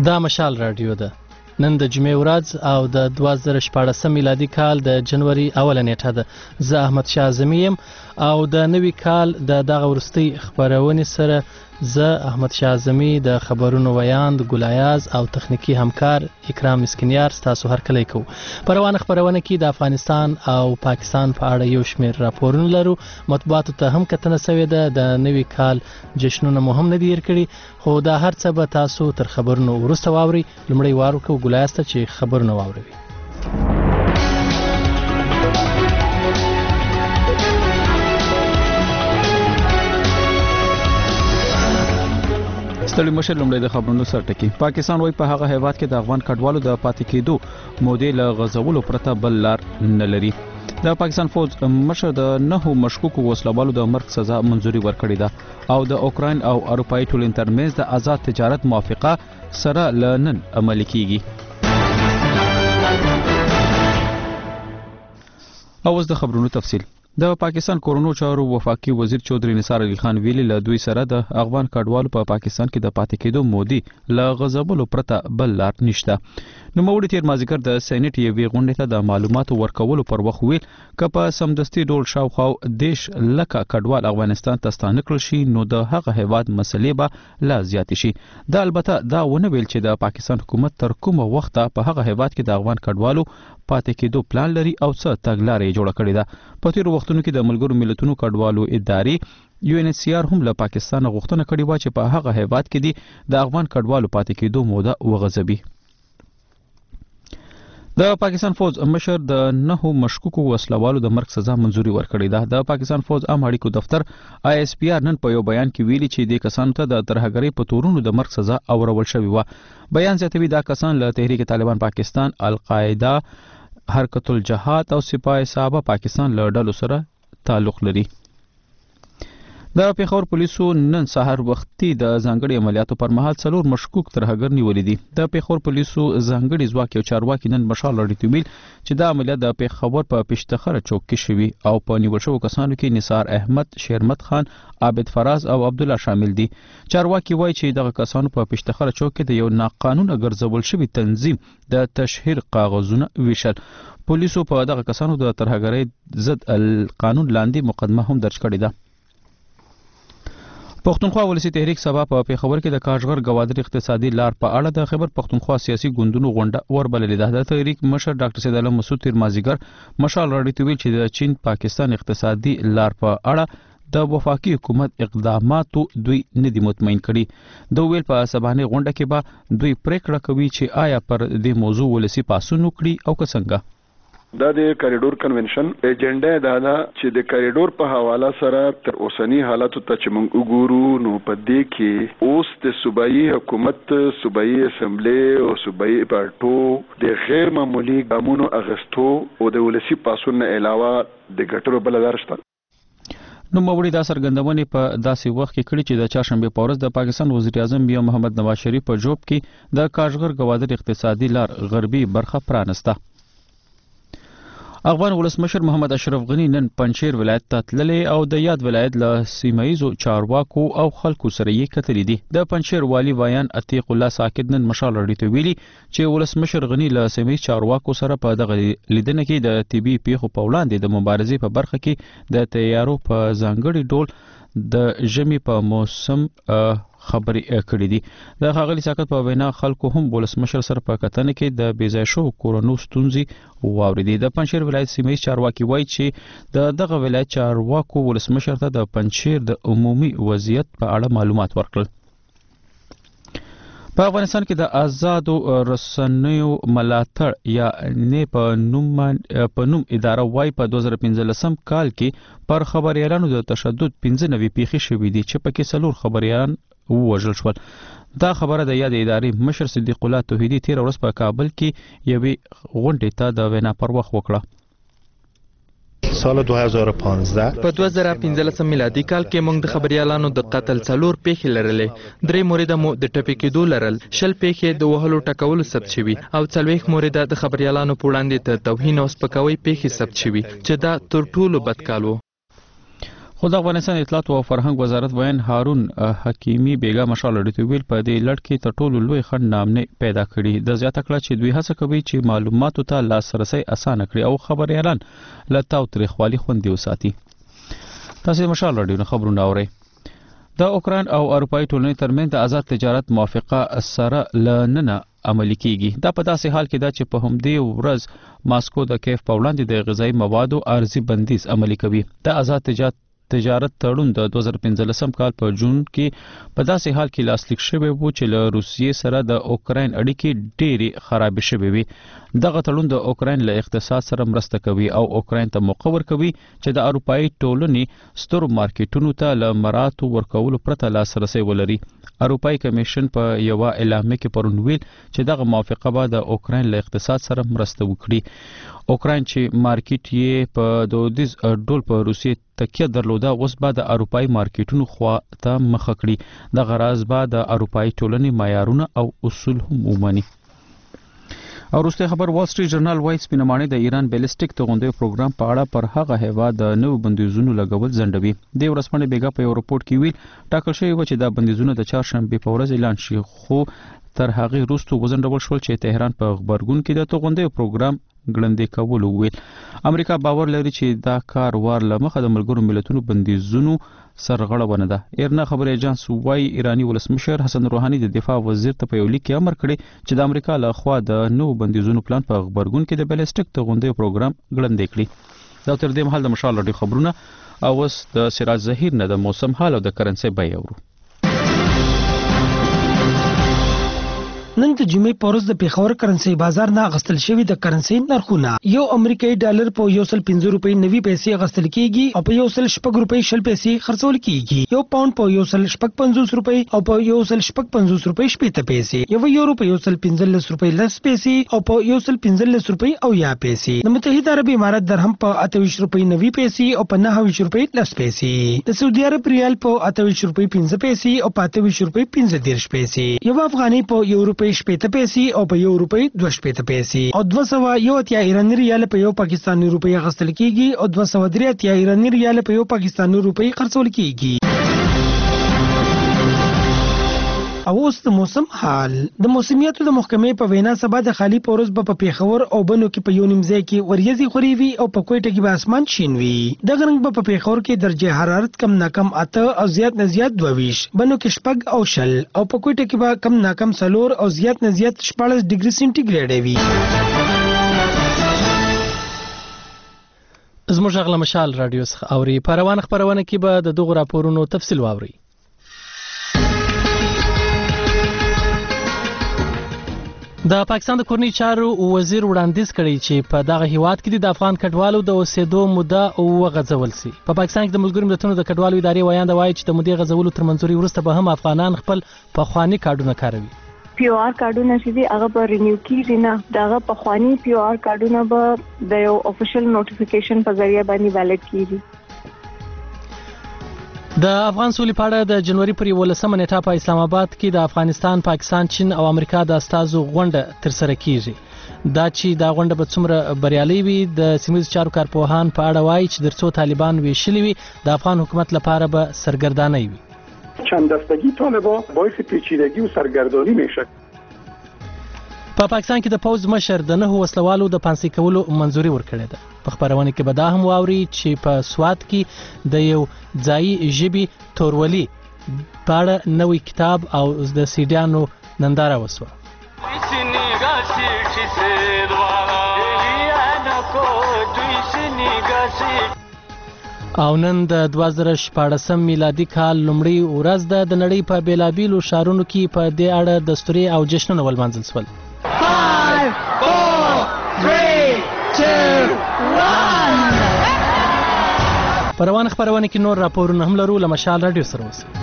دا مشال رادیو ده. نن د جمعې ورځ او د 2014 میلادي کال د جنوري اوله نیټه ده. زه احمد شاه اعظمي یم او د نوي کال د دغه وروستۍ خپرونې سره زه احمد شاه اعظمي د خبرونو ویاند ګلایاز او تخنیکی همکار اکرام مسکینیار ستاسو هرکلی کوو. په روانه خپرونه کې د افغانستان او پاکستان په اړه یو شمېر راپورونه لرو. مطبوعاتو ته هم کتنه سوې ده. د نوي کال جشنونه مو هم نه دي هېر کړي، خو دا هر څه به تاسو تر خبرونو وروسته واورئ. لومړی وار ورکوو ګلایاز ته چې خبرونه واوروي. ستړي مشر لومړی د خبرونو سرټکی. پاکستان وایي په هغه هیواد کې د افغان کډوالو د پاتې کېدو مودې له غځولو پرته بل لار نه لري. د پاکستان فوج مشر د 9 مشکوکو وسلوالو د مرګ سزا منځوري ورکړې ده او د اوکراین او اروپایي ټولنې ترمنځ د آزاد تجارت موافقه سره لنن عملي کیږي. اوس د خبرونو تفصیل. د پاکستان کورونو چارو وفاقي وزیر چودري نثار علي خان ویلي له دوی سره د افغان کډوالو په پاکستان کې د پاتې کېدو مودې له غځولو پرته بل لار نشته. نوموړي تیر مازیګر د سېنات یوې غونډې ته د معلوماتو ورکولو پر وخت ویل که په سمدستي ډول شاوخوا 10 لکه کډوال افغانستان ته ستانه کړل شي نو د هغه هیواد مسلې به لا زیاتې شي. دا البته دا ونه ویل چې د پاکستان حکومت تر کومه وخته په هغه هیواد کې د افغان کډوالو پاتې کېدو پلان لري او څه تګلارې جوړه کړې ده. په تیر وختونو کې د ملګرو ملتونو کډوالو ادارې UNHCR هم له پاکستان غوښتنه کړې و چې په هغه هیواد کې د افغان کډوالو پاتې کېدو موده وغځوي. د پاکستان فوج مشر د 9 مشکوکو وسلوالو د مرګ سزا منځوري ورکړې ده. د پاکستان فوج عام اړیکو دفتر ISPR نن په یو بیان کې ویلي چې د کسانو ته د ترهګرۍ په تورونو د مرګ سزا اورول شوې و. بیان زیاتوي دا کسان له تحریک طالبان پاکستان، القاعده، حرکت الجهاد او سپاه صحابه پاکستان له ډلو سره تعلق لري. د پیښور پولیسو نن سهار وختي د ځانګړي عملیاتو پر مهال 4 مشکوک ترهګر نیولې دي. د پیښور پولیسو ځانګړي ځواک یو چارواکي نن مشال لړیته ویل چې دا عملیات د پیښور په پشتخره چوک کې شوي او په نیول شوو کسانو کې نثار احمد، شیرمت خان، عابد فراز او عبد الله شامل دي. چارواکي وایي چې دغه کسانو په پشتخره چوک کې د یو ناقانونه ګرځول شوی تنظیم د تشهیر کاغذونه ویشل. پولیسو په دغه کسانو د ترهګرۍ ضد قانون لاندې مقدمه هم درج کړې ده. پښتونخوا ولسی تحریک سبا په پیښور کې د کاشغر گوادر اقتصادي لار په اړه د خبر پښتونخوا سیاسي ګوندونو غونډه وربللې ده. د تحریک مشر ډاکټر سید علم مسعود تیر مازیګر مشال راډیو ویل چې د چین پاکستان اقتصادي لار په اړه د وفاقي حکومت اقداماتو دوی نه دي مطمئن کړي. د ویل په سبانه غونډه کې به دوی پریکړه کوي چې آیا پر دې موضوع ولسی پاسون وکړي او که څنګه. دا د کریډور کنونشن ایجنډا دا ده چې د کریډور په حواله سره تر اوسنی حالاتو ته چې موږ وګورو نو په دې کې اوس د صوبایي حکومت، صوبایي اسمبلی او صوبایي پارټو د غیر معمولی ګامونو اغستو او د ولسی پاسون نه علاوه د ګټلو بل لار شته. نو موري دا سرګندونه په داسې وخت کې کړي چې د چاشنبه په ورځ د پاکستان وزیر اعظم بیا محمد نواز شریف په جوب کې د کاشغر گوادر اقتصادي لار غربي برخه پرانسته. افغان ولسمشر محمد اشرف غنی نن پنځیر ولایت ته تللی او د یاد ولایت له سیمایزو چارواکو او خلکو سره یې کتلې دي. د پنځیر والی ویان عتیق الله ساکت نن مشال لړیته ویلي چې ولسمشر غنی له سیمایز چارواکو سره په دغه لیدنه کې د طبي پیښو په وړاندې د مبارزې په برخه کې د تیارو په ځانګړي ډول د ژمي په موسم خبرې کړې دي. د ښاغلي ساکت په وینا خلکو هم ولسمشر سره په کتنه کې د بیځای شو کورونو ستونزې واوریدي. د پنځیر ولایت سیمایي چارواکي وایي چې دغه ولایت چارواکو ولسمشر ته د پنځیر د عمومي وضعیت په اړه معلومات ورکړل. په افغانستان کې د آزادو رسنیو ملاتړ یا نه په نوم اداره وای په 2015 کال کې پر خبريالانو د تشدد 95 پیښې شوې دي چې پکې 4 خبريالان ووژل شول. دا خبره د یاد ادارې مشر صدیق الله توحیدی تیر ورځ په کابل کې یوې غونډې ته د وینا پر وخت وکړه. سال 2015 په 2015 میلادي کال کې موږ د خبريالانو د قتل 4 پیښې لرلې. 3 مورده مو د ټپي کېدو لرل، 6 پیښې د وهلو ټکولو ثبت شوي او 40 مورده د خبريالانو په وړاندې ته توهین او سپکاوي پیښې ثبت شوي چې دا تر ټولو بد کال و. خو د افغانستان اطلاعات او فرهنګ وزارت بیان هارون حکیمی بیگا مشال لري ویل په دې لړ کې تر ټولو لوی خند نامنه پیدا کړي د زیاته کړه چې دوی هڅه کوي چې معلوماتو ته لاسرسي اسانه کړي او خبري اعلان لتاو تاریخوالي خوندي وساتي. تاسو مشال رادیو خبرونه اورئ. د اوکران او اروپאי ټولنې ترمنځ د آزاد تجارت موافقه سره لننه عملي کیږي. دا په داسې حال کې ده چې په همدې ورځ ماسکو د کیف په وړاندې د غذایی موادو عارضي بندیز عملي کوي. د آزاد تجارت تړون د 2015 کال په جون کې په داسې حال کې لاسلیک شوی و چې له روسیې سره د اوکرين اړیکې ډېری خراب شوې وي. دغه تړون د اوکرين له اقتصاد سره مرسته کوي او اوکرين ته موقع ورکوي چې د اروپאי ټولنې سترو مارکیټونو ته له مراتو ورکولو پرته لاسرسي ولري. اروپאי کمیشن په یو اعلامیه کې پرون ویل چې دغه موافقه به د اوکرين له اقتصاد سره مرسته وکړي. اوکرين چې مارکیټ یې په دودیز ډول په روسیې تکیه درلوده اوس به د اروپאי مارکیټونو خوا ته مخ کړي. د غراض به د اروپאי ټولنې معیارونه او اصول هم ومني. او وروسته خبر وال سټریټ جرنال وایي سپینمانه د ایران بیلسټیک توغندې پروګرام په اړه پر هغه هیواد د نوو بندیزونو لګول ځنډوي. د ورسپانې بیګا په یو رپورت کې ویل ټاکل شوی و چې دا بندیزونه د چهارشنبه په ورځ اعلان شي خو تر هغه وروسته وزنډول شول چې تهران په خبرګون کې د توغندې پروګرام ګړندې کول ویل. امریکا باور لري چې دا کار وار لمخه د ملګرو ملتونو بندیزونو سرغړونه ده. ایرنا خبر ایجنس وايي ایرانی ولسمشر حسن روحاني د دفاع وزیر ته په یو لیک کې امر کړی چې د امریکا له خوا د نو بندیزونو پلان په خبرګون کې د بیلسټیک توغندې پروګرام ګړندې کړی. دا تر دې مهال د مشال لړۍ خبرونه او اوس د سراج ظهیر نه د موسم حال او د کرنسي بیه اورو. نن د جمعې په ورځ د پیښور کرنسي بازار نه غستل شوی د کرنسي نرخونه یو امریکایي ډالر په 1.50 روپۍ 90 پیسې غستل کیږي او په 1.50 روپۍ 60 پیسې خرڅول کیږي. یو پاوند په 1.50 روپۍ او په 1.50 روپۍ 70 پیسې. یو یورو په 1.15 روپۍ 10 پیسې او په 1.15 روپۍ او یا پیسې. د متحده عرب امارات درهم په 28 روپۍ 90 پیسې او په 29 روپۍ 10 پیسې. د سعودي عرب ریال په 28 روپۍ 15 پیسې او په 28 روپۍ 15 پیسې. یو افغاني په 1 روپۍ 60 پیسې او په 1 روپۍ 2 پیسې او 201 ایرانی ریال په یو پاکستاني روپۍ غستل کیږي او 203 ایرانی ریال په یو پاکستاني روپۍ خرڅول کیږي. او اوس د موسم حال. د موسمیاتو د محکمې په وینا سبا د خالی پورز په پیښور او بنو کې په یو نیمځای کې وریځي خوري وي او په کوټه کې به اسمان شین وي. د غرنګ په پیښور کې درجه حرارت کم ناکم 8 او زیات نه زیات 22، بنو کې شپږ او شل او په کوټه کې به کم ناکم 4 او زیات نه زیات 14 ډیګري سنټیګریډ وي. زموږ غلا مشال رادیو څخه اوري په روانه خبرونه کې به د دغه راپورونو تفصیل واوري. د پاکستان د کورنۍ چارو وزیر وړاندیز کړی چې په دغه هیواد کې د افغان کډوالو د اوسېدو موده وغځول شي. په پاکستان کې د ملګرو ملتونو د کډوالو ادارې وایي چې د مودې غځولو تر منځوري وروسته به هم افغانان خپل پخواني کارډونه کاروي. پی او آر کارډونه چې هغه به رینیو کیږي نه، دغه پخواني پی او آر کارډونه به د یو افیشل نوټیفیکیشن په ذریعہ باندې ویلیډ کیږي. د افغان سولې په اړه د جنوري پر 11 نیټه په اسلام آباد کې د افغانستان، پاکستان، چین او امریکا د استازو غونډه ترسره کیږي. دا چې دا غونډه به څومره بریالۍ وي د سیمه‌ییزو چارو کارپوهان په اړه وایي چې درڅو طالبان ویشلي وي د افغان حکومت لپاره به سرګردانۍ وي. چند دستگی طالبان باعث پیچیدگی و سرگردانی میشه. په پاکستان کې د پوز مشر د 9 وسلوالو د پانسي کولو منځوري ورکړې ده. په خبرونه کې به دا هم واوري چې په سوات کې د یو ځایي ژبې تورولي په اړه نوې کتاب او د سیډیانو ننداره وسوه. او نن د 2014 میلادي کال لومړی ورځ ده. د نړۍ په بیلابیلو ښارونو کې په دې اړه دستوري او جشنونه ولمانځل شول. 5 4 3 2 1 په روانه خبرونه کې نور راپورونه هم لرو. له مشال رادیو سره اوسئ.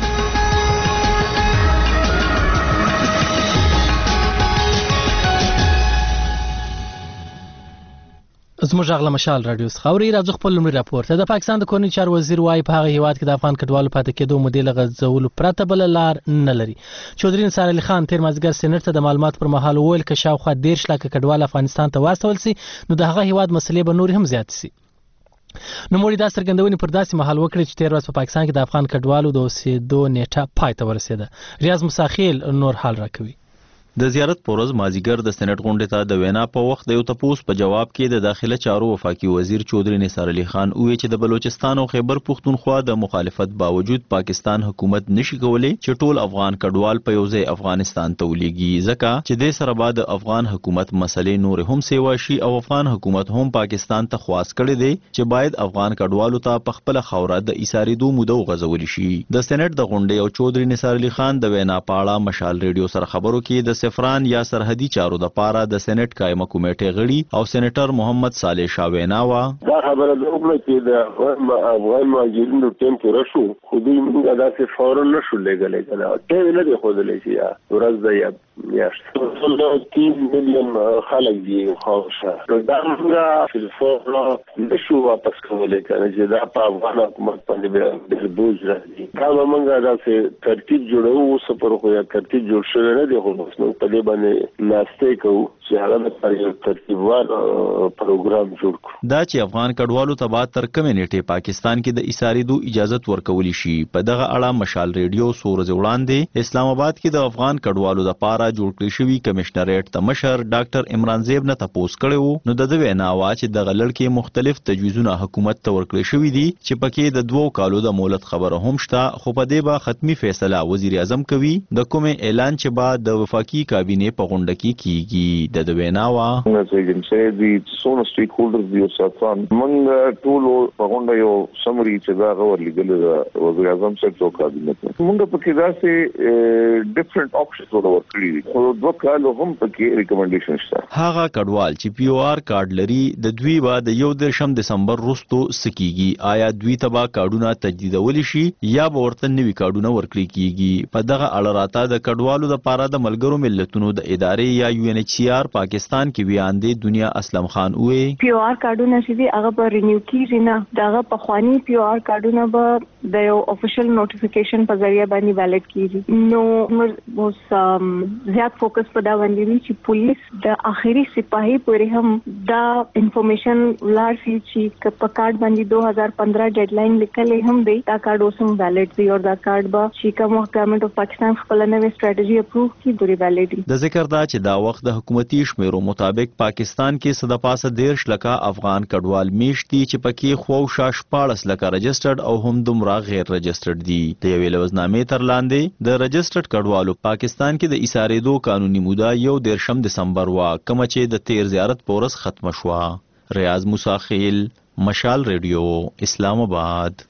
زموږ غلا مشال رادیو څخه اوري. راځو خپل لومړی راپور ته. د پاکستان د کورنۍ چارو وزیر وايي په هغه هیواد کې د افغان کډوالو پاتې کېدو مودې لغځولو پرته بل لار نه لري. چودري نثار علي خان تیر مازیګر سېنات ته د معلومات پر مهال وویل چې شاوخوا 10 لک کډوال افغانستان ته واستول سي نو د هغه هیواد مسلې به نور هم زیات سي. نوموړي دا څرګندونې پر داسې مهال وکړې چې تېره ورځ په پاکستان کې د افغان کډوالو د اوسېدو نیټه پای ته ورسېده. ریاض مساخیل نور حال راکوي. د زیارت پورز مازیګر د سېنات غونډې ته د وینا په وخت د یو تپوس په جواب کې د داخله چارو وفاقي وزیر چودري نثار علي خان وویل چې د بلوچستان او خیبر پختونخوا د مخالفت باوجود پاکستان حکومت نشي کولی چې ټول افغان کډوال په یو ځای افغانستان ته ولېږي، ځکه چې د سره بعد افغان حکومت مسلې نور هم سیوا شي او افغان حکومت هم پاکستان ته خواست کړی دی چې باید افغان کډوالو ته په خپل خوره د ایساریدو موده وغځول شي. د سېنات د غونډې او چودري نثار علي خان د وینا پاړه مشال ریډیو سره خبرو کې د سفران یا سرحدي چارو د پاره د سېنات قائمه کمیټې غړي او سېنیټر محمد صالح شاوینا وا دا خبره د وګړو چې د افغان مهاجرینو ټیم کې راشو خو دوی موږ داسې فورن نشو لګلې کنه ټیم نه دی خودلې چې یا ورځ د یا 3 مليون خلک دي خاصه دا موږ په فورن نشو واپس کولای کنه چې دا په افغان حکومت باندې د بوج راځي. دا موږ داسې ترتیب جوړو اوس پر خو یا ترتیب جوړ شوی نه دی خو نو په دې باندې ناشته کوو چې هغه په یو ترتیبوار پروګرام جوړ کړو. دا چې افغان کډوالو ته بعد تر کمیونټي پاکستان کې د ایساریدو اجازه ورکول شي. په دغه اړه مشال ریډیو سورز وړاندې اسلام آباد کې د افغان کډوالو لپاره جوړ کړی شوی کمشنریټ ته مشر ډاکټر عمران زیب نه تپوس کړو نو د وینا وا چې د غلړ مختلف تجویزونه حکومت ته ورکړی شوی دي چې پکې د 2 کالو د مهلت خبره هم شته، خو په دې به ختمي فیصله وزیر اعظم کوي د کومه اعلان چې بعد د وفاقي کابینه په غونډه کې کیږي. د وینا وا چې د سونه سټیک هولډرز دی او ساتان موږ ټول په غونډه یو سمري چې دا غوړ لیدل د وزیر اعظم سره څو کابینه موږ په کې داسې ډیفرنٹ آپشنز ورکړي خو 2 کالو هم پکې ریکمنډیشن شته. هغه کډوال چې پی او آر کارت لري د دوی بعد 1 دسمبر وروسته سکیږي، آیا دوی تبا کارډونه تجدیدول شي یا به ورته نوي کارډونه ورکړي کیږي. په دغه اړه راته د کډوالو لپاره د ملګرو ملتونو د ادارې یا یو ان ایچ سی آر پاکستان کې ویان دی دنیا اسلم خان وې پی او آر کارډونه چې دی هغه به رینیو کیږي نه، دغه په خواني پی او آر کارډونه به د یو افیشل نوټیفیکیشن په ذریعہ باندې ویلیډ کیږي. نو اوس زیات فوکس په دا باندې دی چې پولیس د اخیری سپاهي پورې هم دا انفارمیشن ولر سي چې په کارت باندې 2015 ډیډلاین لیکلې هم دی دا کارت اوس هم ویلیډ دی او دا کارت به چې کوم گورنمنت اف پاکستان خپل نوې سټریټجی اپروو کی دوی ویلیډ دی. د ذکر دا چې دا وخت د حکومتي شمیرو مطابق پاکستان کې صد پاسه 13 لکه افغان کډوال میشتي چې پکې خو شاش 14 لکه رجسټرډ او هم دومره غیر رجسټرډ دي. د یوې لوزنامې تر لاندې د رجسټرډ کډوالو پاکستان کې د ایساریدو قانوني موده 1 دسمبر وا کوم چې د تیر زیارت پورس ختم شو. ریاض مساخیل مشال ریډیو اسلام آباد.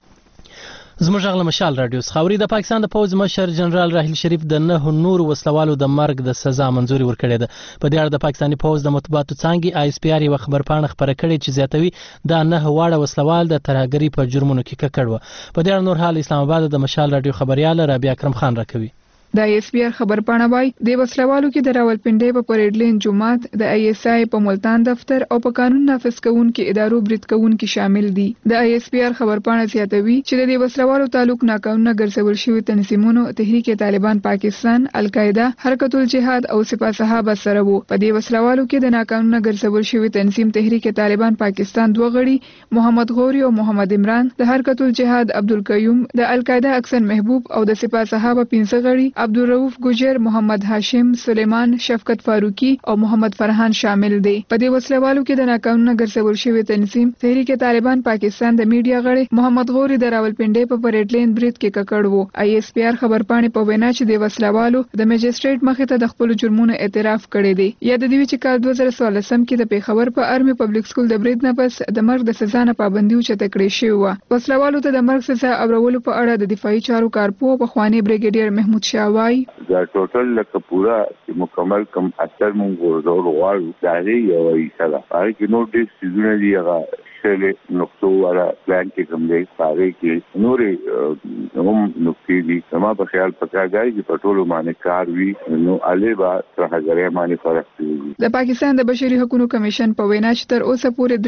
زموږ غل مشال رادیو خاوري د پاکستان د پوز مشر جنرال راحیل شریف د 9 نور وسلوالو د مرګ د سزا منزوري ورکړې ده. په دې اړه د پاکستاني پوز د مطبوعاتو څانګې آی اس پی آر یو خبرپاڼه خبره کړې چې زیاتوي دا 9 واړه وسلوال د ترهګری په جرمونو کې ککړ و. په دې اړه نور حال اسلام آباد د مشال رادیو خبريال رابعه اکرم خان راکوي. د آی اس پی آر خبرپاڼه وايي د وسلوالو کې د راولپنډۍ په پریډ لین جماعت د آی اس آی په ملتان دفتر او په قانون نافذ کوونکو ادارو برید کوونکو شامل دي. د آی اس پی آر خبرپاڼه زیاتوي چې د وسلوالو تعلق ناقانونه ګرځول شوی تنظیمونو تحریک طالبان پاکستان، القاعده، حرکت الجهاد او سپاه صحابه سره وو. په دې وسلوالو کې د ناقانونه ګرځول شوی تنظیم تحریک طالبان پاکستان 2 غړي محمد غوري او محمد عمران، د حرکت الجهاد عبدالقیوم، د القاعده اکسن محبوب او د سپاه صحابه 15 غړي عبدالرؤف گجر، محمد هاشم، سلیمان، شفقت فاروقی او محمد فرحان شامل دي. په دې وسلوالو کې د ناقانونه ګرځول شوی تنظیم تحریک طالبان پاکستان د میډیا غړي محمد غوري د راولپنډۍ په پریډ لین برید کې ککړ وو. آی اس پی آر خبرپاڼه په وینا چې د وسلوالو د میجستریټ مخې ته د خپل جرمونو اعتراف کړی دی. یا د دې چې کال 2014 کې د پیښور په ارمي پبلک سکول د برید نه پس د مرګ د سزا نه پابندي اوچته کړې شوې و. وسلوالو ته د مرګ سزا اورولو په اړه د دفاعي چارو کارپو په خوانی بریګیډیر محمود شاه وايي دا ټوټل لکه پورا مکمل کم اثر مونږ ورغلو غواړو دا یو ایسه ده. هغه کې نو ډېر سيزونه دي هغه شلې نقطو والا پلان کې کوم دی هغه کې نورې هم نقطې دي. زما په خیال پکاګای چې په ټولو باندې کار وي نو الېبا ترهګرۍ باندې فرق کوي. د پاکستان د بشري حقوقو کمیشن په وینا چې تر اوسه پورې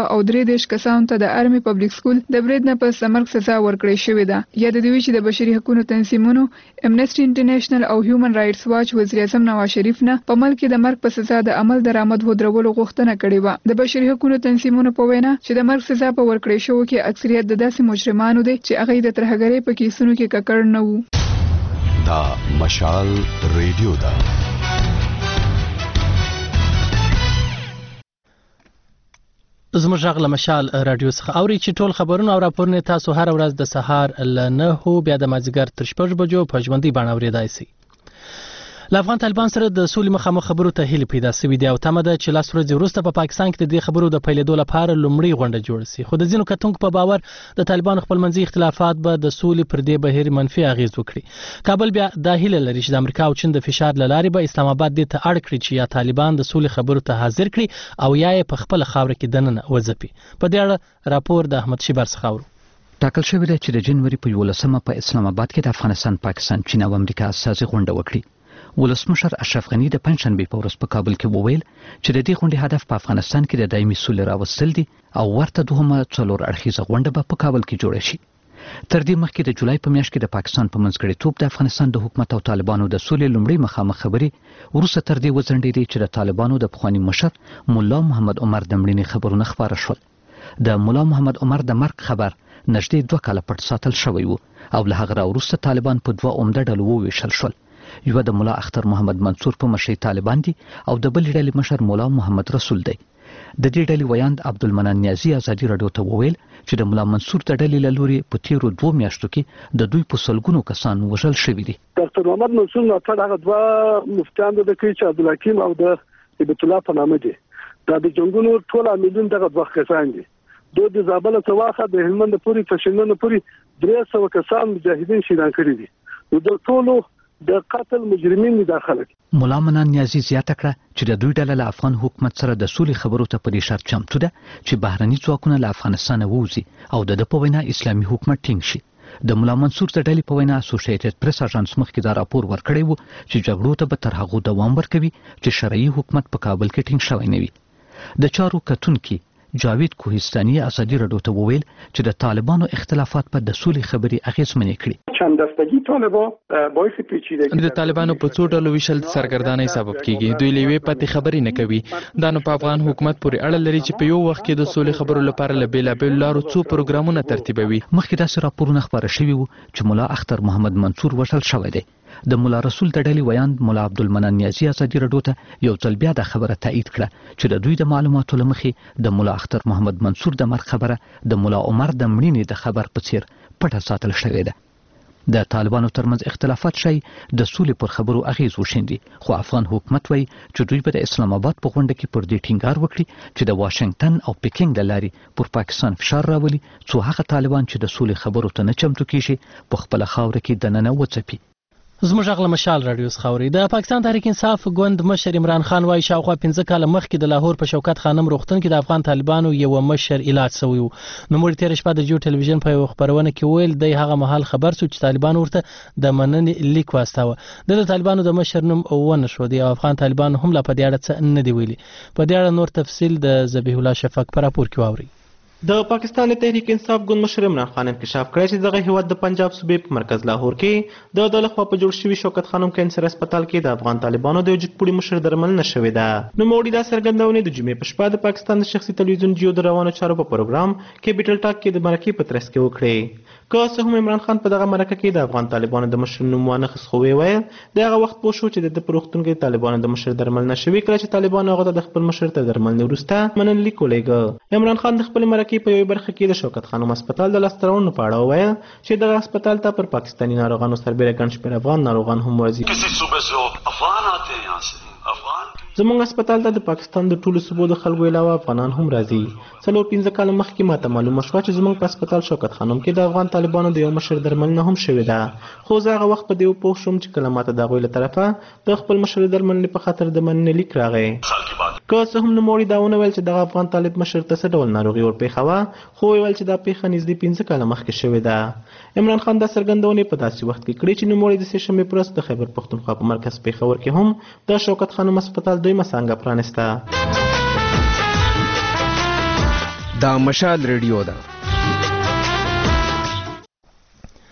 333 کسانو ته د ارمي پبلک سکول د برید نه پس مرګ سزا ورکړې شوې ده. یا د دې چې د بشري حقوقو تنظیمونو امنیسټي انټرنیشنل او هیومن رائټس واچ وزیر اعظم نواز شریف نه په ملک کې د مرګ په سزا د عمل درآمد ودرولو غوښتنه کړې و. د بشري حقوقو تنظیمونو په وینا چې د مرګ سزا په ورکړې شو کې اکثریت د داسې مجرمانو دي چې هغه د ترهګرۍ په کیسونو کې ککړ نه وو. دا مشال ریډیو دا زموږ غږ له مشال رادیو څخه اوري چې ټول خبرونه او راپورونه تاسو هر ورځ د سهار له 9 بیا د مازیګر تر 6 بجو په ژوندۍ بڼه اورېدای شئ. له افغان طالبان سره د سولې مخامخ خبرو ته هیله پیدا شوې ده او تمه ده چې لاس ورځې وروسته په پاکستان کې د دې خبرو د پیلېدو لپاره لومړی غونډه جوړه شي. خو د ځینو کتونکو په باور د طالبانو خپلمنځي اختلافات به د سولې پر دې بهیر منفي اغیز وکړي. کابل بیا دا هیله لري چې د امریکا او چین د فشار له لارې به اسلام آباد دې ته اړ کړي چې یا طالبان د سولې خبرو ته حاضر کړي او یا یې په خپل خاوره کې دننه وځپي. په دې اړه راپور د احمد شیبر څخه اورو. ټاکل شوی دی چې د جنوري په 11مه په اسلام آباد کې د افغانستان، پاکستان، چین او امریکا اساسي غونډه وکړي. ولسمشر اشرف غنی د پنځشنبه په ورځ په کابل کې وویل چې د دې غونډې هدف په افغانستان کې د دایمي سولې راوستل دي او ورته دوهمه څلور اړخیزه غونډه به په کابل کې جوړه شي. تر دې مخکې د جولای په میاشت کې د پاکستان په منځګړیتوب د افغانستان د حکومت او طالبانو د سولې لومړی مخامخ خبرې وروسته تر دې وځنډېدې چې د طالبانو د پخواني مشر مولا محمد عمر د مړینې خبرونه خپاره شول. د مولا محمد عمر د مرګ خبر نږدې 2 کاله پټ ساتل شوی وو او له هغه وروسته طالبان په 2 عمده ډلو وویشل شول. یو د مولا اختر محمد منصور په مشرۍ طالبان دي او د بل ډلې مشر مولا محمد رسول دی. د دې ډلې ویاند عبدالمنان نیازي ازادي رادیو ته وویل چې د مولا منصور د ډلې له لوري په تیرو 2 میاشتو کې د دوی په سلګونو کسان وژل شوي دي. ډاکټر محمد منصور ناټړ هغه 2 مفتیان د کوي چې عبدالحکیم او د هبت الله په نامه دي. دا د جنگونو ټول عاملین دغه 2 کسان دي. دوی د زابل څخه د هلمند پورې تشنن پورې 300 کسان مجاهدین شهیدان کړي دي. د ټولو د قتل مجرمین داخله. مولا منان نیازي زیاته کړه چې د دوی ډله له افغان حکومت سره د سولې خبرو ته په دې شرط چمتو ده چې بهرني ځواکونه له افغانستان ووځي او د په وینا اسلامي حکومت ټینګ شي. د مولا منصور د ډلې په وینا اسوسییټډ پریس اژانس مخکې دا راپور ورکړی وو چې جګړو ته به تر هغه دوام ورکوي چې شرعي حکومت په کابل کې ټینګ شوی نه وي. د چارو کتونکي جاوید کوهستاني ازادي رادیو ته وویل چې د طالبانو اختلافات په د سولې خبرې اغیزمنې کړي. چند دستگی طالبان باعث پیچیدگی د طالبانو په څو ډلو ویشل سرګردانۍ سبب کیږي. دوی لوي پاتې خبرې نه کوي. دا نو په افغان حکومت پورې اړه لري چې په یو وخت کې د سولې خبرو لپاره له بیلابیل لارو څو پروګرامونه ترتیبوي. مخکې داسې راپورونه خبره شوي وو چې مولا اختر محمد منصور وژل شوی دی. د مولا رسول د ډلې ویاند مولا عبدالمنان نیازي ازادي رادیو ته یو ځل بیا د خبره تایید کړه چې د دوی د معلوماتو له مخې د مولا اختر محمد منصور د مرګ خبره د مولا عمر د مړینې د خبر په څیر پټه ساتل شوې ده. د طالبانو ترمنځ اختلافات شي د سولې پر خبرو اغیز وشیندي، خو افغان حکومت وایي چې دوی به د اسلام آباد په غونډه کې پر دې ټینګار وکړي چې د واشنگټن او پکینګ د لارې پر پاکستان فشار راولي څو هغه طالبان چې د سولې خبرو ته نه چمتو کیږي په خپل خاوره کې دننه وځپي. زموږ غږ له مشال رادیو څخه اوري. د پاکستان تحریک انصاف ګوند مشر عمران خان وايي شاوخوا 15 کاله مخکې د لاهور په شوکت خانم روغتون کې د افغان طالبانو یو مشر علاج شوی و. نوموړي تیر شپه د جیو ټلویزیون په یو خبرونه کې ویل د هغه مهال خبر شو چې طالبان ورته د مننې لیک واستاوه. د طالبانو د مشر نوم ونه شو دی او افغان طالبان هم لا په دې اړه څه نه دی ویلي. په دې اړه نور تفصیل د ذبیح الله شفق پر راپور کې واوري. د پاکستان تحریک انصاف ګوند مشر عمران خان انکشاف کړی چې دغه هیواد د پنجاب صوبې په مرکز لاهور کې د لخوا په جوړ شوي شوکت خانم کینسر هسپتال کې د افغان طالبانو د وجود پوړي مشر درملنه شوې ده. نوموړي دا څرګندونه د جمعې په شپه د پاکستان د شخصي تلویزیون جیو د روانو چارو په پروګرام کیپټل ټاک کې د مرکې په ترڅ کې وکړې. که څه هم عمران خان په دغه مرکه کې د افغان طالبانو د مشر نوم وانخیست، خو ویل د هغه وخت پوه شو چې د پروختون کې طالبانو د مشر درملنه شوې کله چې طالبانو هغه د خپل مشر تر درملنې وروسته مننلیک ولېږه. عمران خان د خپل مرکې په یوې برخه کې د شوکت خانم هسپتال د لاسته راوړنو په اړه وویل چې دغه هسپتال ته پر پاکستاني ناروغانو سربېره ګڼ شمېر افغان ناروغان هم ورځي. زموږ هسپتال ته د پاکستان د ټولو صوبو د خلکو علاوه افغانان هم راځي. 4-5 کاله مخکې ماته معلومه شوه چې زموږ په هسپتال شوکت خانم کې د افغان طالبانو د یو مشر درملنه هم شوې ده، خو زه هغه وخت په دې پوه شوم چې کله ماته د هغوی له طرفه د خپل مشر درملنې په خاطر د مننې لیک راغی. که څه هم نوموړي دا ونه ویل چې دغه افغان طالب مشر ته څه ډول ناروغي ورپېښه وه، خو ویل چې دا پیښه نږدې 15 کاله مخکې شوې ده. عمران خان دا څرګندونې په داسې وخت کې کړې چې نوموړي د سې شنبې په ورځ د خیبر پښتونخوا په مرکز پېښور کې هم د شوکت خانم هسپتال دویمه څانګه پرانیسته. دا مشال ریډیو ده.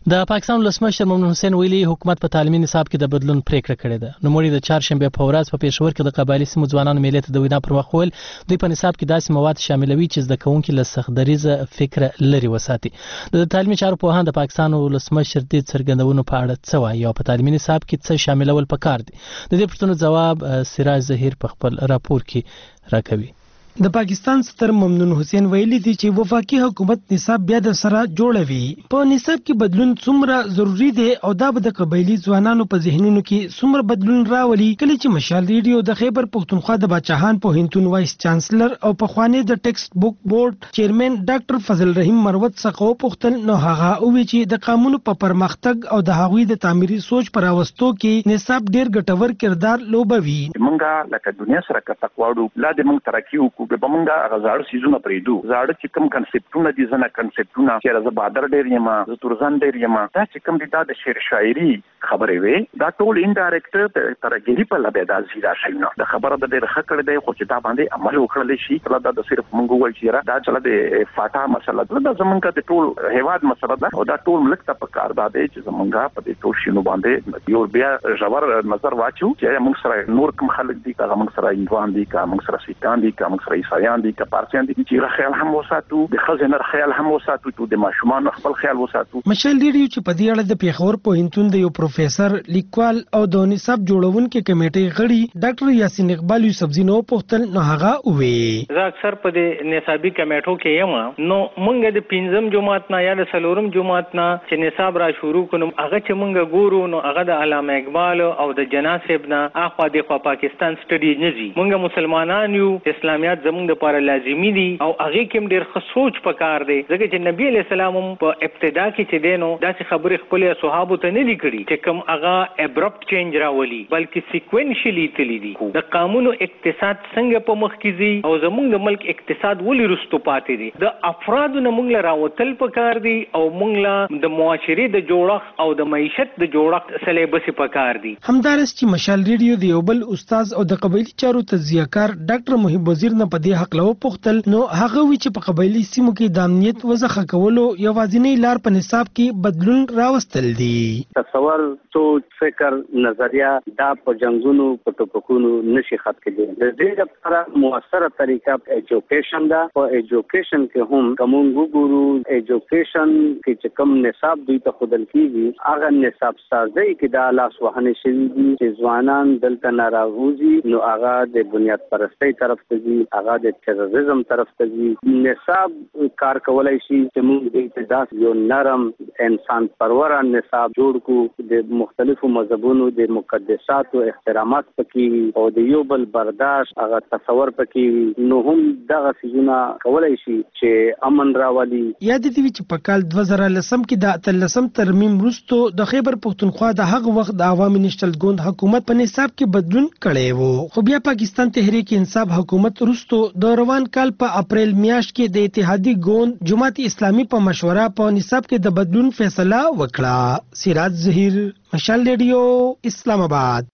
د پاکستان ولسمشر ممنون حسین ویلي حکومت په تعلیمي نصاب کې د بدلون پریکړه کړې ده. نوموړي د چهارشنبه په ورځ په پېښور کې د قبایلي سیمو ځوانانو میلې ته د وینا پر وخت ویل دوی په نصاب کې داسې مواد شاملوي چې زده کوونکي له سختدریزه فکر لري وساتي. د تعلیمي چارو پوهان د پاکستان ولسمشر دې څرګندونو په اړه څه وایي او په تعلیمي نصاب کې څه شاملول پکار دي. د دې پوښتنو جواب سراج ظهیر په خپل راپور کې راکوي. د پاکستان صدر ممنون حسین ویلي دي چې وفاقي حکومت نصاب بیا د سره جوړوي. په نصاب کې بدلون څومره ضروری دی او دا به د قبایلی ځوانانو په ذهنونو کې څومره بدلون راولي. کله چې مشال ریډیو د خیبر پختونخوا د باچاهان پوهنتون وایس چانسلر او په خواني د ټیکسټ بوک بورډ چیرمن ډاکټر فضل رحیم مروت څخه پوښتل نو هغه وی چې د قانون په پرمختګ او د هغوی د تعمیري سوچ پر راوستو کې نصاب ډیر ګټور کردار لوبوي. منګه لکه دنیا سره کتاکواړو لا د منګ ترقی په منګه غزاړو سيزونه پریدو زاړه چې کوم کنسپټونه دي زنه کنسپټونه چې راز بادر ډیر یما ز تورزان ډیر یما دا چې کوم دي د شعر شاعري خبرې وي دا ټول انډایرکټ ترګری په لبه دا زیرا شینه د خبره د ډیر خکړه دی خو چې دا باندې عمل وکړل شي کله دا صرف منګو ول چې دا چله د فاټا مسله دا زمونږه د ټول هیواد مسله ده او دا ټول ملک ته په کار ده چې زمونږه په دې ټول شینو باندې یو بیا ژور نظر واچو چې موږ سره نور کوم خلک دي که موږ سره ایندوان دي که موږ سره سیکان دي که موږ سره عیسایان دي که پارسیان دي چې خیال هم وساتو د خزینه خیال هم وساتو ته د ماشومان خپل خیال وساتو. مشال ریډیو چې په دې اړه د پیښور پوهنتون د یو پروفیسور لیکوال او د نصاب جوړونکو کمیټې غړي ډاکټر یاسین اقبال یوسفزینو پوښتل نو هغه وې زه اکثر په دې نصابي کمیټو کې یم نو مونږ د 5م جماعت نه یا د 4م جماعت نه چې نصاب را شروع کړو هغه چې مونږ ګورو نو هغه د علامه اقبال او د جناسب نه اخوا د پاکستان سټډي نه دي. مونږ مسلمانان یو اسلامیات زمونږ لپاره لازمي دي او هغه کوم ډیر خصوص پکار دی ځکه چې نبی علی السلام په ابتدا کې چې دینو داسې خبرې خپل صحابه ته نه لیکړي چې کوم هغه ابرپټ چینج راولي بلکې سیکوینشلی تللی دي. د قانون اقتصاد څنګه په مخ کې دي او زمونږ د ملک اقتصاد ولې رستو پاتې دي د افرادو نه مونږ راوتل پکار دي او مونږ د معاشري د جوړښت او د معیشت د جوړښت سلیبس پکار دي. همدارس چې مشال ریډیو د یو بل استاد او د قبایلی چارو تجزیه‌کار ډاکټر محب وزیر نه په دې حق لو پوښتل نو هغه وی چې په قبایلی سیمو کې د امنیت وضعه کولو یوازینی لار په نصاب کې بدلون راوستل دي. تصور سوچ فکر نظریه دا په جنگونو په ټوپکونو نشي ختم کېدی. د دې لپاره موثره طریقه ایجوکیشن دا او ایجوکیشن کې هم کوم ګورو ایجوکیشن کې چې کوم نصاب دوی ته خودل کیږي هغه نصاب سازي کې دا لاس وهنه شي چې ځوانان دلته ناراضي نو هغه د بنیاد پرستی طرف ته دي هغه د تروریزم طرف ته دي. نصاب کار کولای شي چې موږ د ابتداء یو نرم انسان پرور نصاب جوړ کو د مختلفو مذهبونو د مقدساتو احترامات پکې او د یو بل برداشت هغه تصور پکې نو هم دغه سيزونه کولای شي چې امن راولي. یاد دي چې په کال 2010 کې د 13م ترمیم وروسته د خیبر پختونخوا د هغه وخت د عوامي نشټل ګوند حکومت په نصاب کې بدلون کړی وو خو بیا پاکستان تحریک انصاف حکومت وروسته د روان کال په اپریل میاشت کې د اتحادی ګوند جماعت اسلامي په مشوره په نصاب کې د بدلون فیصله وکړه. سراج ظهیر مشال ریډیو اسلام آباد.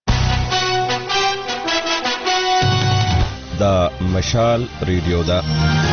دا مشال ریډیو دا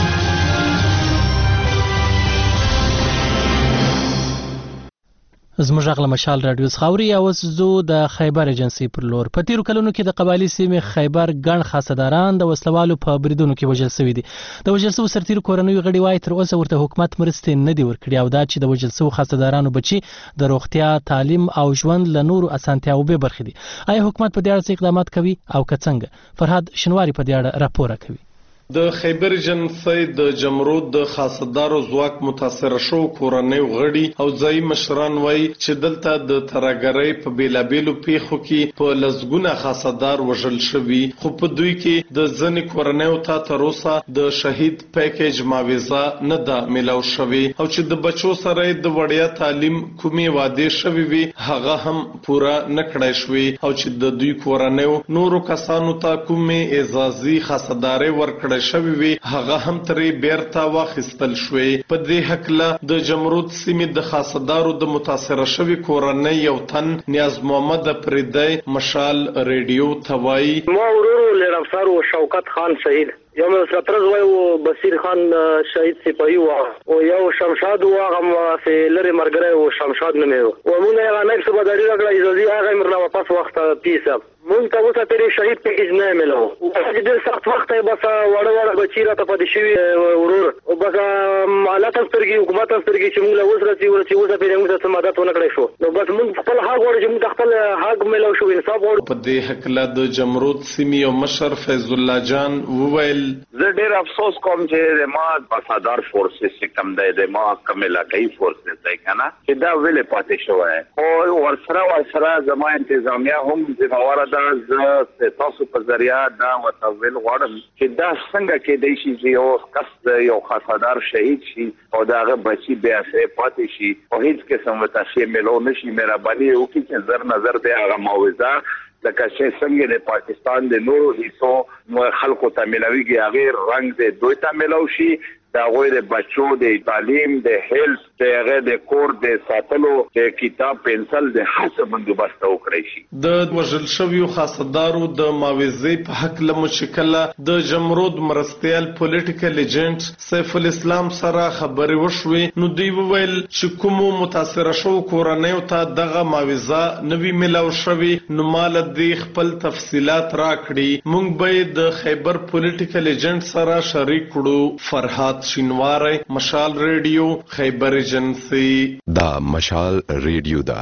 زموږ غل مشال رادیو خاوري او زو د خیبر ایجنسی پر لور په تیرو کلونو کې د قبایلی سیمې خیبر ګڼ خاصداران د وسلوالو په بریدونو کې وژل شوي دي. د وژل شوو سرتیرو کورنیو غړي وایي تر اوسه ورته حکومت مرستې نه دي ورکړي او دا چې د وژل شوو خاصدارانو بچي د روغتیا تعلیم او ژوند له نورو اسانتیاو به برخې دي. آیا حکومت په دې اړه اقدامات کوي او که څنګه؟ فرهاد شنواری په دې اړه راپور کوي. د خیبر ایجنسی د جمرود د خاصدارو ځواک متاثر شو کورنۍ غړي او ځای مشران وایي چې دلته د ترګرۍ په بیلابیلو پیښو کې په لزګونه خاصدار وژل شوي خو په دوی کې د ځنې کورنۍ ته تر اوسه د شهید پیکیج معاوضه نه ده میلاو شوې او چې د بچو سره د وړیا تعلیم کومې وعدې شوې وي هغه هم پوره نه کړای شوې او چې د دوی کورنۍ نورو کسانو ته کومې اعزازي خاصداري ورکړل شوی وي هغه هم ترې بیرته واخیستل شوې. په دې هکله د جمرود سیمې د خاصدارو د متاثره شوي کورنۍ یو تن نیاز محمد پریدی مشال ریډیو ته وایي ما ورور لرافسر و شوکت خان شهید یو 17 وای بصیر خان شهید سپاهی او یو شمشاد و هغه فلر مرګره او شمشاد نه مې او مونږ هغه نه څه بداري راغله اجازه هغه مرلا واپس وخت پیسه مونږ ته اوسه تیرې شهید په اجازه ملو او چې ډېر سخت وخت یې بس وړ بچی را ته پاتې شوی ورور او بس مالات سترګي حکومت سترګي چې موږ له اوس راځي اوسه په موږ ته مدد ونه کړی شو نو بس موږ خپل حق غواړو چې موږ خپل حق ملو شو انصاف غواړو. په دې حکله د جمرود سیمې او مشر فیض الله جان وویل زه ډېر افسوس کوم چې ما بسادار فورسز کم د ما کوم علاقائی فورسز دی کنه چې دا ویلې پاتې شوی او ورسره زما انتظامیه هم ذمہوار ده ز تاسو په ذریعہ دا وتویل غواړم چې دا څنګه کې دی چې یو کس یو خاصدار شهید شي او داغه بچی بیا سه پاتې شي او هیڅ قسم متاثر ملو نشي مهرباني وکړي چې زر نظر دی هغه معاوضه لکه چې څنګه د پاکستان د نورو حصو خلکو ته ملويږي هغه رنگ د دوی ته ملو شي دا غوې د بچو د تعلیم د هیلث د هغه د کور د ساتلو د کتاب پنسل د حسب بندوبست وکړي شي. د وژل شویو خاصدارو د معاوضې په حق له مشکله د جمرود مرستيال پولیټیکل ایجنټ سیف الاسلام سره خبري وشوي نو دی ویل چې کومو متاثر شو کورنۍ ته دغه معاوضه نوی ملو شوی نو مال د خپل تفصيلات راکړي مونږ به د خیبر پولیټیکل ایجنټ سره شریک کړو. فرحات شینواری مشال ریډیو خیبر ایجنسی دا مشال ریډیو دا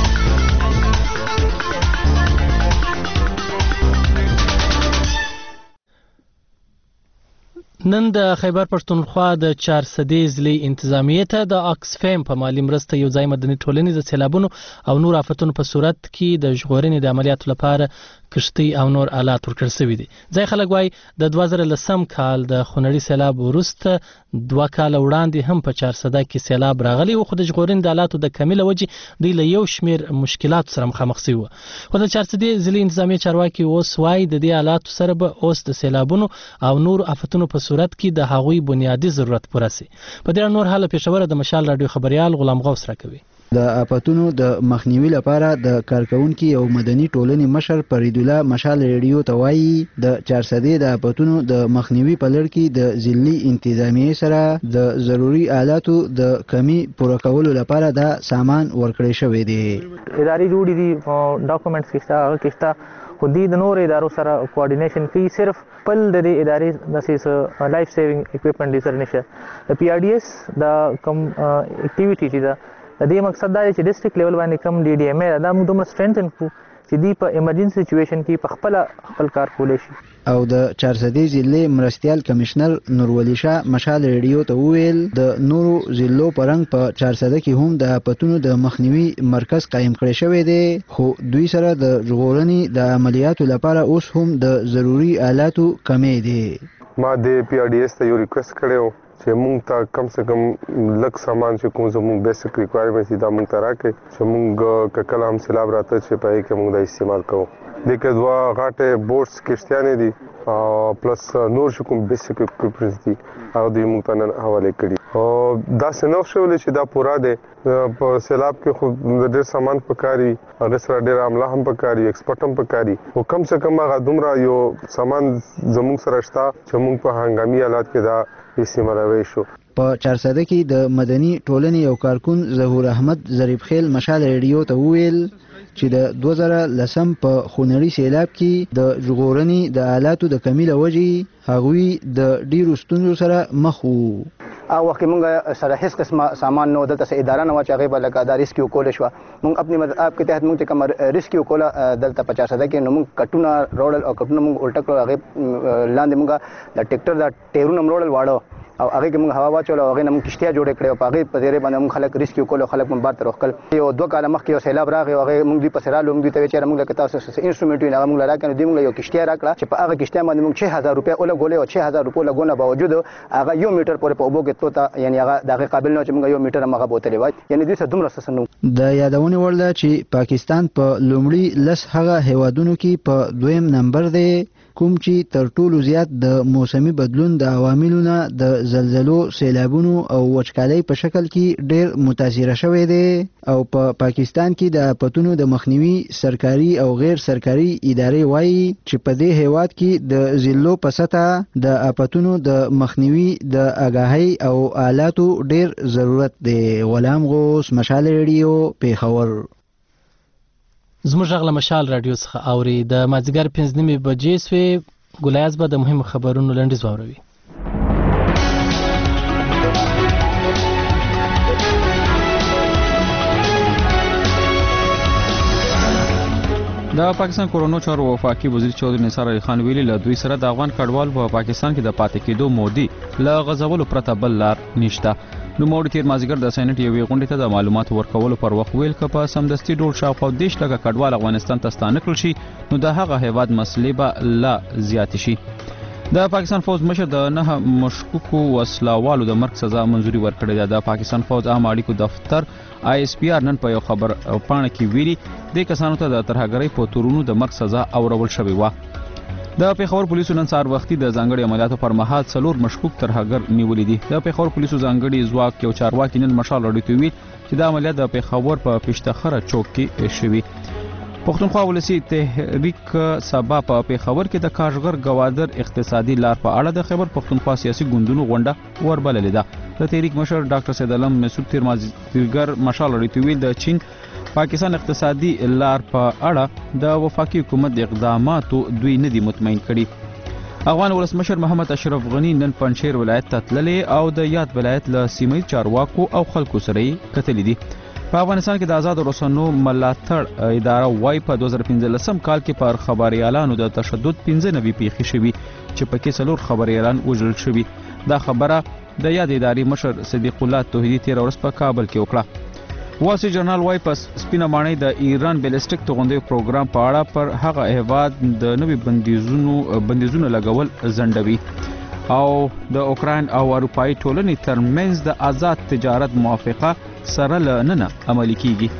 نن د خیبر پښتونخوا د 400 ضلعي انتظامیه ته د اکسفیم په مالی مرسته یو ځای مدني ټولنې د سیلابونو او نور آفتونو په صورت کې د ژغورنې د عملیاتو لپاره کشتۍ او نور آلات ورکړل شوي دي. ځای خلک وایي د 2010 کال د خونړي سیلاب وروسته 2 کال وړاندې هم په 400 کې سیلاب راغلی و خو د ژغورنې د آلاتو د کمی له وجې دوی له یو شمېر مشکلاتو سره مخامخ شوي وو. خو د 400 ضلعي انتظامیه چارواکي اوس وایي د دې آلاتو سره به اوس د سیلابونو او نور آفتونو په صورت کې د هغوی بنیادی ضرورت پوره شي. په دې نور حاله پېښور د مشال رادیو خبريال غلام غوث راکوي. د آفتونو د مخنیوي لپاره د کارکونکو یو مدني ټولنې مشر فرید الله مشال ریډیو ته وایي د 400 د آفتونو د مخنیوي په لړ کې د ضلعي انتظامیه سره د ضروري آلاتو د کمی پوره کولو لپاره د سامان ورکړی شوی دی. اداري جوړې دي ډاکومېنټس کېستا خو دې د نور ادارو سره کوارډینیشن کوي صرف پل د دې ادارې د لایف سیوینګ اکوپمنټ دي سره نشه د پی آر ډي ایس د کم اکټیویټي چې دا د دې مقصد دا چې ډیسټریکټ لیول باندې کم ډي ډي ایم ای دا موږ دومره سټرینتن کو چې دی په ایمرجنسي سچويشن کې په خپل کار کولای شي. او د 400 ضلع مرستيال کمشنر نورولي شاه مشال ریډیو ته ویل د نورو ضلعو پرنګ په 400 کې هم د آفتونو د مخنیوي مرکز قائم کړی شوی دی خو دوی سره د ژغورنې د عملیاتو لپاره اوس هم د ضروري آلاتو کمی دی. ما د پی آر ډي ایس ته یو ریکوست کړو چې مونږ ته کم سے کم لک سامان چې کوم زموږ بیسیک ریکوایرمنټس دي دا مونږ ته راکړي چې مونږ کله هم سیلاب راته چې پای کې مونږ دا استعمال کوو. دغه دوا غاټه بوټس کشتیانې دي او پلس نور کوم بیسیک اکوپمنټس دي او د مونږ ته نن حواله کړي او دا سنو شول چې دا پورا دی په سیلاب کې خو ډېر سامان پکاري هغه سره ډېر عمله هم پکاري ایکسپورټ هم پکاري او کم سے کم هغه دومره یو سامان زموږ سره شته چې مونږ په هنګامي حالات کې دا استعمالوي شو. په 400 کې د مدني ټولنې یو کارکون ظهور احمد ظریف خیل مشال ریډیو ته ویل چې د 2010 په خونړي سیلاب کې د ژغورنې د آلاتو د کمی له وجې هغوی د ډیرو ستونزو سره مخ وو. او وخت مونږ سره هیڅ قسمه سامان نو دلته اداره نه و چې هغه بل کا ریسکیو کول شو. مونږ خپل مدد اپ کې تحت مونږ کوم ریسکیو کول دلته 50 کې نو مونږ کټونه روړل او کټونه مونږ الټا کړو هغه لاندې مونږ د ټریکټر د ټیرونه روړل واړو او هغه کې مونږ هوا واچول او هغه نن کشتیا جوړ کړو په هغه په ډیره باندې مونږ خلک ریسکیو کول خلک مونږ بار تر وکړ. یو 2 کال مخکې یو سیلاب راغی او هغه مونږ دی په سرالو مونږ ته چې مونږ لکه تاسو انسټرومنټ وینم مونږ راکړو دی مونږ یو کشتیا راکړه چې په هغه کشتیا باندې مونږ 6000 روپیا اوله ګولې او 6000 روپیا لګونه باوجود هغه 1 میټر پورې په اوبو کې توتا یعنی هغه دغه قابل نه چې مونږ 1 میټر هغه بوتلې وای یعنی دوی څه دومره سسنو. د یادونه ورده چې پاکستان په لومړي لس هغه هیوادونو کې په دویم نمبر دی کوم چې تر ټولو زیات د موسمي بدلون د عواملونو د زلزلو، سیلابونو او وچکالۍ په شکل کې ډیر متاثره شوی دی او په پاکستان کې د آفتونو د مخنیوي سرکاري او غیر سرکاري ادارې وایي چې په دې هیواد کې د ضلعو په سطحه د آفتونو د مخنیوي د آگاهۍ او آلاتو ډیر ضرورت دی. غلام غوث، مشال ریډیو، پیښور. زموږ غږ له مشال رادیو څخه اوري. د مازدیګر 5:30 بجې سوې. ګلایاز به د مهمو خبرونو لنډیز واوروي. د پاکستان کورونو چارو وفاقي وزیر چودري نثار علي خان ویلي له دوی سره د افغان کډوال په پاکستان کې د پاتې کېدو مودي له غزولو پرته بل لار نشته. نو موږ تیر مازیګر د سېنات یوې غونډې ته د معلوماتو ورکولو پر وخت ویل ک په سمدستي ډول شاوخوا 10 لکه کډوال افغانستان ته ستانه کړل شي نو د هغه هیواد مسلې به لا زیات شي. د پاکستان فوج مشر د 9 مشکوکو وسلوالو د مرګ سزا منزوري ورکړې ده. د پاکستان فوج عام اړیکو دفتر ISPR نن په یو خبر پاڼه کې ویلي د کسانو ته د ترهګرۍ په تورونو د مرګ سزا اورول شوې و. د پیښور پولیسو نن سهار وختي د ځانګړي عملیاتو پر مهال 4 مشکوک ترهګر نیولې دي. د پیښور پولیسو ځانګړي ځواک یو چارواکي نن مشال اړیکو ویل چې د عملیات د پیښور په پښتخره چوک کې شوي. پښتونخوا ولسی تحریک سبا په پیښور کې د کاژغر گوادر اقتصادي لار په اړه د خیبر پښتونخوا سیاسي ګوندونو غونډه وربللې ده. د تحریک مشر ډاکټر سید علم مسعود تیر مازدیګر مشال اړیکو ویل د چین پاکستان اقتصادي لار په اړه د وفاقي حکومت د اقداماتو دوی نه دي مطمئن کړي. افغان ولسمشر محمد اشرف غنی نن پنځیر ولایت ته تللی او د یاد ولایت له سیمې چارواکو او خلکو سره کتلې دي. په افغانستان کې د آزاد رسنیو ملاتړ اداره وايي په 2015 کال کې پر خبريالانو د تشدد 15 پیښې شوي چې پکې 4 خبريالان وژل شوي. دا خبره د یاد ادارې مشر صدیق الله توحیدی تیر ورځ په کابل کې وکړه. واسي جرنال وايي په سپینه ماڼۍ د ایران بیلسټیک توغندیو پروګرام په اړه پر هغه هیواد د نوي بندیزونو لګول زندوي او د اوکراین او اروپאי ټولنې ترمنځ د آزاد تجارت موافقه سره لننه عملي کیږي.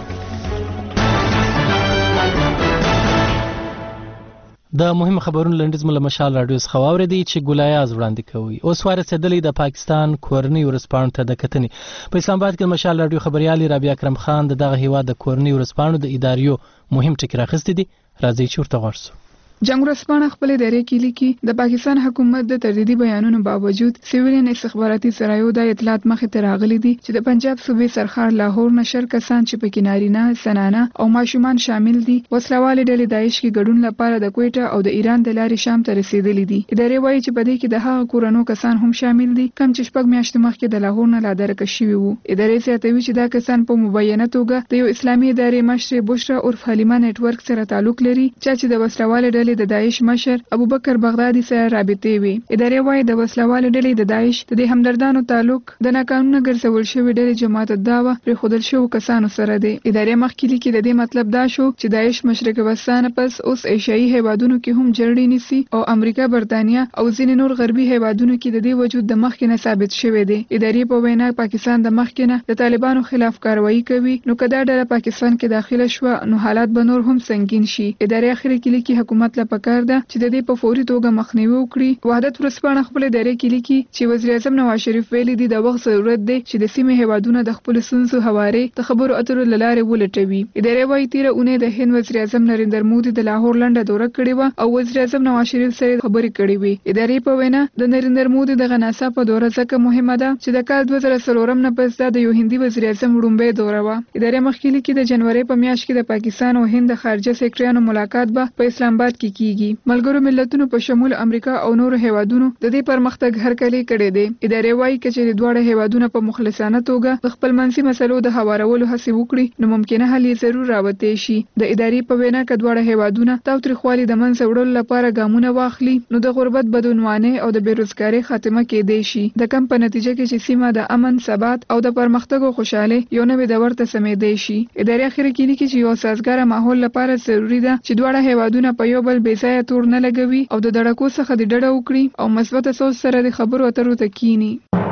د مهم خبرونو لنډیز مله مشال رادیو څخه واوریدي چې ګلایاز وړاندې کوي. اوس ورسېدلې د پاکستان کورنۍ ورسپانو ته د کتنې. په اسلام آباد کې مشال رادیو خبريالي رابعه اکرم خان دغه هیواد د کورنۍ ورسپانو د اداریو مهم ټکی راخستې دي. راځي چې ورته ورسو. جنگ ورځپاڼه خپل ادارې کې لیکي د پاکستان حکومت د تردیدي بیانونو باوجود سیویلین استخباراتي سرایو د اطلاعات مخې ته راغلي دي چې د پنجاب صوبې سرخار لاهور نشر کسان چې پکې نارینه، زنانه او ماشومان شامل دي وسلوالې ډلې داعش کې ګډون لپاره د کویټه او د ایران د لارې شام ته رسیدلي دي. ادارې وایي چې په دې کې د هغه کورنو کسان هم شامل دي کوم چې شپږ میاشتې مخکې د لاهور نه لادرکه شوي وو. ادارې زیاتوي چې دا کسان په مبینه توګه د یو اسلامي ادارې مشر بشرا عرف حلیمه نیټورک سره تعلق لري چې د وسلوالې ډلې د داعش مشر ابوبکر بغدادي سره رابطې وي. ادارې وایي د وسلوالو ډلې د داعش د همدردانو تعلق د ناقانونه ګرځول شوی ډلې جماعت الدعوه پر خودل شو کسانو سره دی. ادارې مخکې لیکي د دې مطلب دا شو چې داعش مشرق وسطا پس اوس ایشیایي هیوادونو کې هم جړړې نیسي او امریکا، برتانیا او ځینې نور غربي هیوادونو کې د دې وجود د مخکې نه ثابت شوی دی. ادارې په وینا پاکستان د مخکې نه د طالبانو خلاف کاروایی کوي نو کدا ډله پاکستان کې داخله شو نو حالات به نور هم سنگین شي. ادارې اخر کې لیکي حکومت لا پکار ده چې د دې په فوري توګه مخنیوي وکړي. وحدت ورځپاڼه خپل ادارې کې لیکي چې وزیر اعظم نواز شریف ویلي دی د وخت ضرورت دی چې د سیمې هیوادونو د خپل سنسو حوارې د خبرو اترو لاره ولټوي. ادارې وايي تیر اونۍ د هند وزیر اعظم نریندر مودي د لاهور لنډه دوره کړې و او وزیر اعظم نواز شریف سره خبرې کړې وي. ادارې په وینا د نریندر مودي د غناسا په دوره ځکه مهمه ده چې د کال 2004 نه پس د یو هندي وزیر اعظم وړاندې دوره و. ادارې مخکې لیکي د جنوري په میاشت کې د پاکستان او هند خارجه سکرټریانو ملاقات به په اسلام آباد کې کیږي. ملګرو ملتونو په شمول امریکا او نورو هیوادونو د دې پرمختګ هرکلی کړی دی. ادارې وايي چې دواړه هیوادونه په مخلصانه توګه د خپل منځي مسلو د هوارولو هڅه وکړي نو ممکنه حل یې ضرور راوته شي. د ادارې په وینا کې دواړه هیوادونه تاوتریخوالي د منځ وړلو لپاره ګامونه واخلي نو د غربت، بدعنوانۍ او د بیروزګارۍ خاتمه کېدای شي. د کم په نتیجه کې چې سیمه د امن، ثبات او د پرمختګ او خوشحالۍ یو نوې دور ته سمېدای شي. ادارې اخر کې لیکي چې یو سازګار ماحول لپاره ضروری ده چې دواړه هیوادونه په یو بل بې ځایه تور نه لګوي او د دړکو څخه د ډډه وکړي او مثبت سوچ سره د خبرو اترو ته کینی.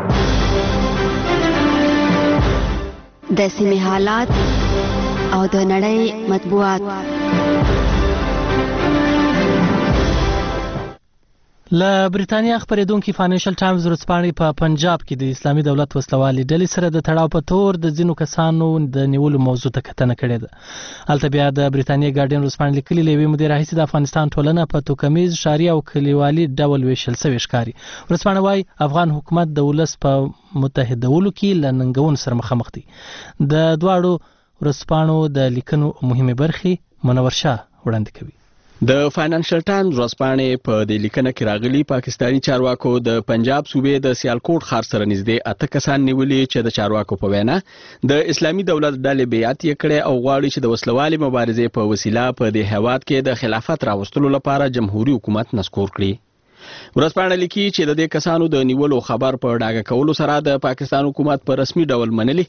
د سیمې حالات او د نړۍ مطبوعات. له بریتانیا خبرېدونکي فاینانشل ټایمز ورځپاڼې په پنجاب کې د اسلامي دولت وسلوالې ډلې سره د تړاو په تور د ځینو کسانو د نیولو موضوع ته کتنه کړې ده. هلته بیا د بریتانیا ګارډین ورځپاڼې لیکلي له یوې مودې راهیسې د افغانستان ټولنه په توکمیز ښاري او کلیوالي ډول ویشل سوې ښکاري. ورځپاڼه وایي افغان حکومت د ولس په متحدولو کې له ننګونو سره مخامخ دی. د دواړو ورځپاڼو د لیکنو مهمې برخې منور شاه وړاندې کوي. د فاینانشل ټایمز ورځپاڼې په دې لیکنه کې راغلي پاکستاني چارواکو د پنجاب صوبې د سیالکوټ ښار سره نږدې 8 کسان نیولي چې د چارواکو په وینا د اسلامي دولت ډلې بیعت یې کړې او غواړي چې د وسلوالې مبارزې په وسیله په دې هیواد کې د خلافت راوستلو لپاره جمهوریت حکومت نسکور کړي. ورځپاڼه لیکي چې د دې کسانو د نیولو خبر په ډاګه کولو سره د پاکستان حکومت په رسمي ډول منلي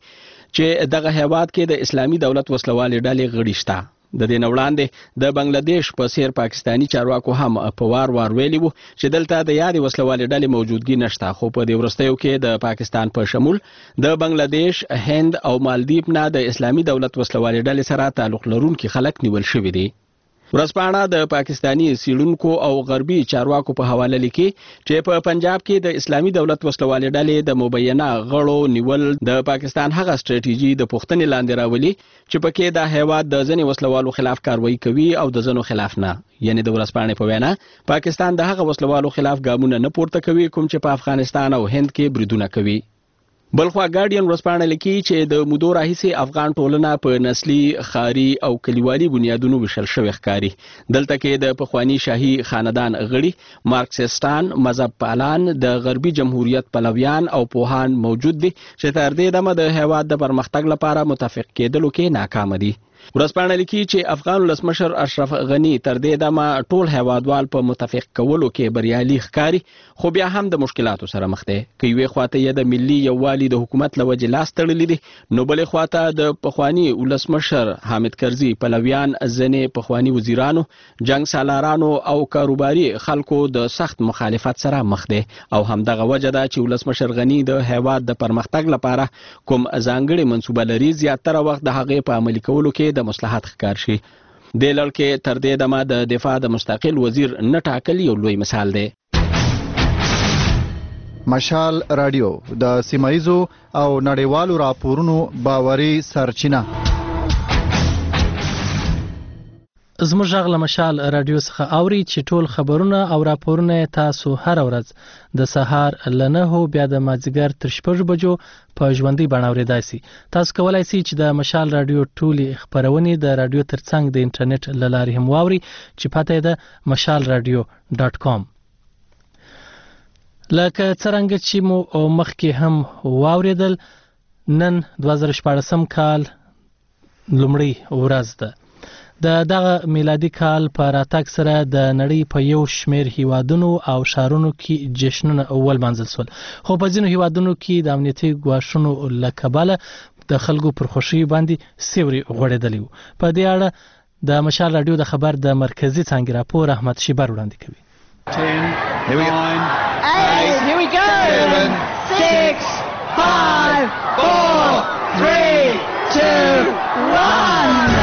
چې دغه هیواد کې د اسلامي دولت وسلوالې ډلې غړي شته. د دې نه وړاندې د بنگلاديش په سیر پاکستانی چارواکو هم په وار ویلي وو چې دلته د یادې وسلوالې ډلې موجودګي نشته، خو په دې وروستیو کې د پاکستان په شمول د بنگلاديش، هند او مالدیپ نه د اسلامي دولت وسلوالې ډلې سره تعلق لرونکي خلک نیول شوي دي. ورځپاڼه د پاکستانی سیړونکو او غربي چارواکو په حواله لیکي چې په پنجاب کې د اسلامي دولت وسلوالې ډلې د مبینه غړو نیول د پاکستان هغه ستراتیژي د پوښتنې لاندې راولي چې پکې د هیواد د ځینې وسلوالو خلاف کاروایی کوي او د ځینو خلاف نه. یعنی د ورځپاڼې په وینا پاکستان د هغه وسلوالو خلاف ګامونه نه پورته کوي کوم چې په افغانستان او هند کې بریدونه کوي. بلخوا ګارډین ورځپاڼه لیکي چې د مودو راهیسې افغان ټولنه په نسلي، ښاري او کلیوالي بنیادونو ویشل شوې ښکاري. دلته کې د پخواني شاهي خاندان غړي، مارکسیستان، مذهب پالان، د غربي جمهوریت پلویان او پوهان موجود دي چې تر دې دمه د هیواد د پرمختګ لپاره متفق کېدلو کې ناکام دي. ورځپاڼه لیکي چې افغان ولسمشر اشرف غنی تر دې دمه ټول هیوادوال په متفق کولو کې بریالي ښکاري، خو بیا هم د مشکلاتو سره مخ دی. که یوې خواته یې د ملي یووالي د حکومت له وجې لاس تړلی دي، نو بلې خواته د پخواني ولسمشر حامد کرزي پلویان، ځینې پخواني وزیرانو، جنګ سالارانو او کاروباري خلکو د سخت مخالفت سره مخ دی. او همدغه وجه ده چې ولسمشر غنی د هیواد د پرمختګ لپاره کوم ځانګړې منصوبه لري، زیاتره وخت د هغې په عملي کولو کې د مصلحت ښکار شي. د لړ کې تر دې دمه د دفاع د مستقل وزیر نه ټاکل یو لوی مثال دی. مشال رادیو د سیمایزو او نړیوالو راپورونو باوري سرچینه. زموږ غږ له مشال رادیو څخه اوري چې ټول خبرونه او راپورونه تاسو هر ورځ د سهار له 9 بیا د مازدیګر تر 6 بجو په ژوندۍ بڼه اورېدای شئ. تاسو کولای شئ چې د مشال رادیو ټولې خبرونې د رادیو ترڅنګ د انټرنیټ له لارې هم واوري چې پته یې د mashalradio.com. لکه څرنګه چې مو مخکې هم واورېدل، نن 2014 کال لومړی ورځ ده. د دغه میلادي کال په راتګ سره د نړۍ په یو شمېر هیوادونو او ښارونو کې جشنونه ولمانځل شول، خو په ځینو هیوادونو کې د امنیتي ګواښونو له کبله د خلکو پر خوښۍ باندې سیوري غوړېدلی و. په دې اړه د مشال رادیو د خبر د مرکزي څانګې راپور احمد شیبر وړاندې کوي. 10, 9, 8, here we go. 7, 6, 5, 4, 3, 2, 1.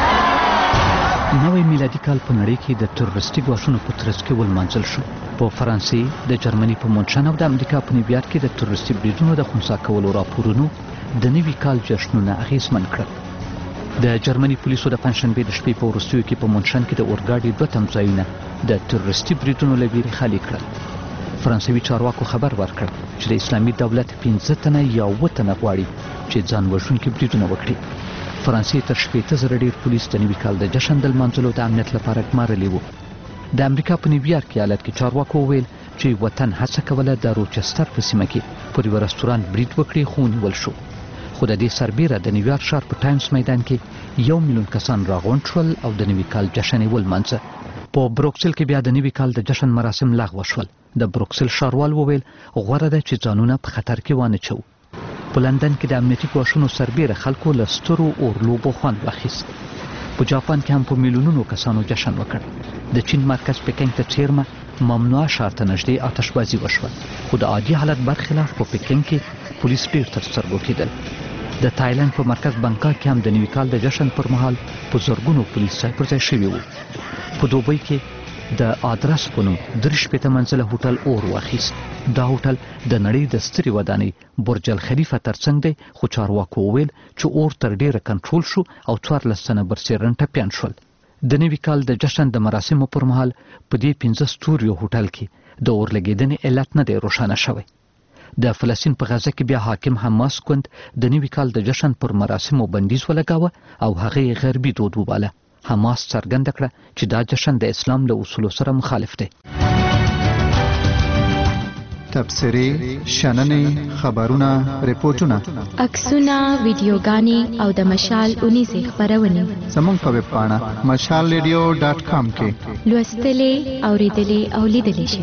نوی میلادي کال په نړۍ کې د تروریستي ګواښونو په ترڅ کې ولمانځل شو. په فرانسې، د جرمني په مونشن او د امریکا په نیویارک کې د تروریستي بریدونو د خنثی کولو راپورونو د نوي کال جشنونه اغیزمن کړل. د جرمني پولیسو د پنځشنبې د شپې په وروستیو کې په مونشن کې د اورګاډي 2 تمځایونه د تروریستي بریدونو له ویرې خالي کړل. فرانسوي چارواکو خبر ورکړ چې د اسلامي دولت 15 تنه یا 7 تنه غواړي چې ځان وژونکي بریدونه وکړي. فرانسې تر 80,000 ډیر پولیس د نوي کال د جشن د لمانځلو د امنیت لپاره ګمارلي وو. د امریکا په نیویارک ایالت کې چارواکو وویل چې وطن هڅه کوله د روچستر په سیمه کې پر یو رستورانت برید وکړي، خو ونیول شو. خو د دې سربیره د نیویارک ښار په ټایمز میدان کې 1 میلیون کسان راغونډ شول او د نوي کال جشن یې ولمانځه. په بروکسل کې بیا د نوي کال د جشن مراسم لغوه شول. د بروکسل ښاروال وویل غوره ده چې ځانونه په خطر کې وانه چو. په لندن کې د امنیتي ګواښونو سربیره خلکو له سترو اورلوبو خوند واخیست. په جاپان کې هم په میلیونونو کسانو جشن وکړ. د چین مرکز پکینګ ته څیرمه ممنوع ښار ته نږدې آتشبازي وشوه، خو د عادي حالت برخلاف په پکینګ کې پولیس ډېر تر سترګو کېدل. د تایلند په مرکز بانکاک کې هم د نوي کال د جشن پر مهال په زرګونو پولیس ځای پر ځای شوي وو. په دوبۍ کې د آدرس په نوم 3 منزله هوټل اور واخیست. دا هوټل د نړۍ د سترې ودانۍ برج الخلیفه ترڅنګ دی، خو چارواکو وویل چې اور تر ډیره کنټرول شو او 14 تنه برسېرن ټپیان شول. د نوي کال د جشن د مراسمو پر مهال په دې 15 ستوریو هوټل کې د اور لګېدنې علت نه دی روښانه شوی. د فلسطین په غزه کې بیا حاکم حماس ګوند د نوي کال د جشن پر مراسمو بندیز ولګاوه او هغه یې غربي دود وباله. حماس څرګنده کړه چې دا جشن د اسلام له اصولو سره مخالف دی. تبصرې، شننې، خبرونه، ریپورتونه، عکسونه، ویډیوګانې او د مشال اونیزې خپرونې زموږ په ویب پاڼه mashalradio.com کې لوستلې، اوریدلې او لیدلې شئ.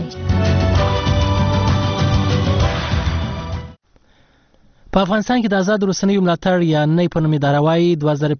په افغانستان کې د آزاد رسنیو ملاتړ یا نه په نوم اداره وايي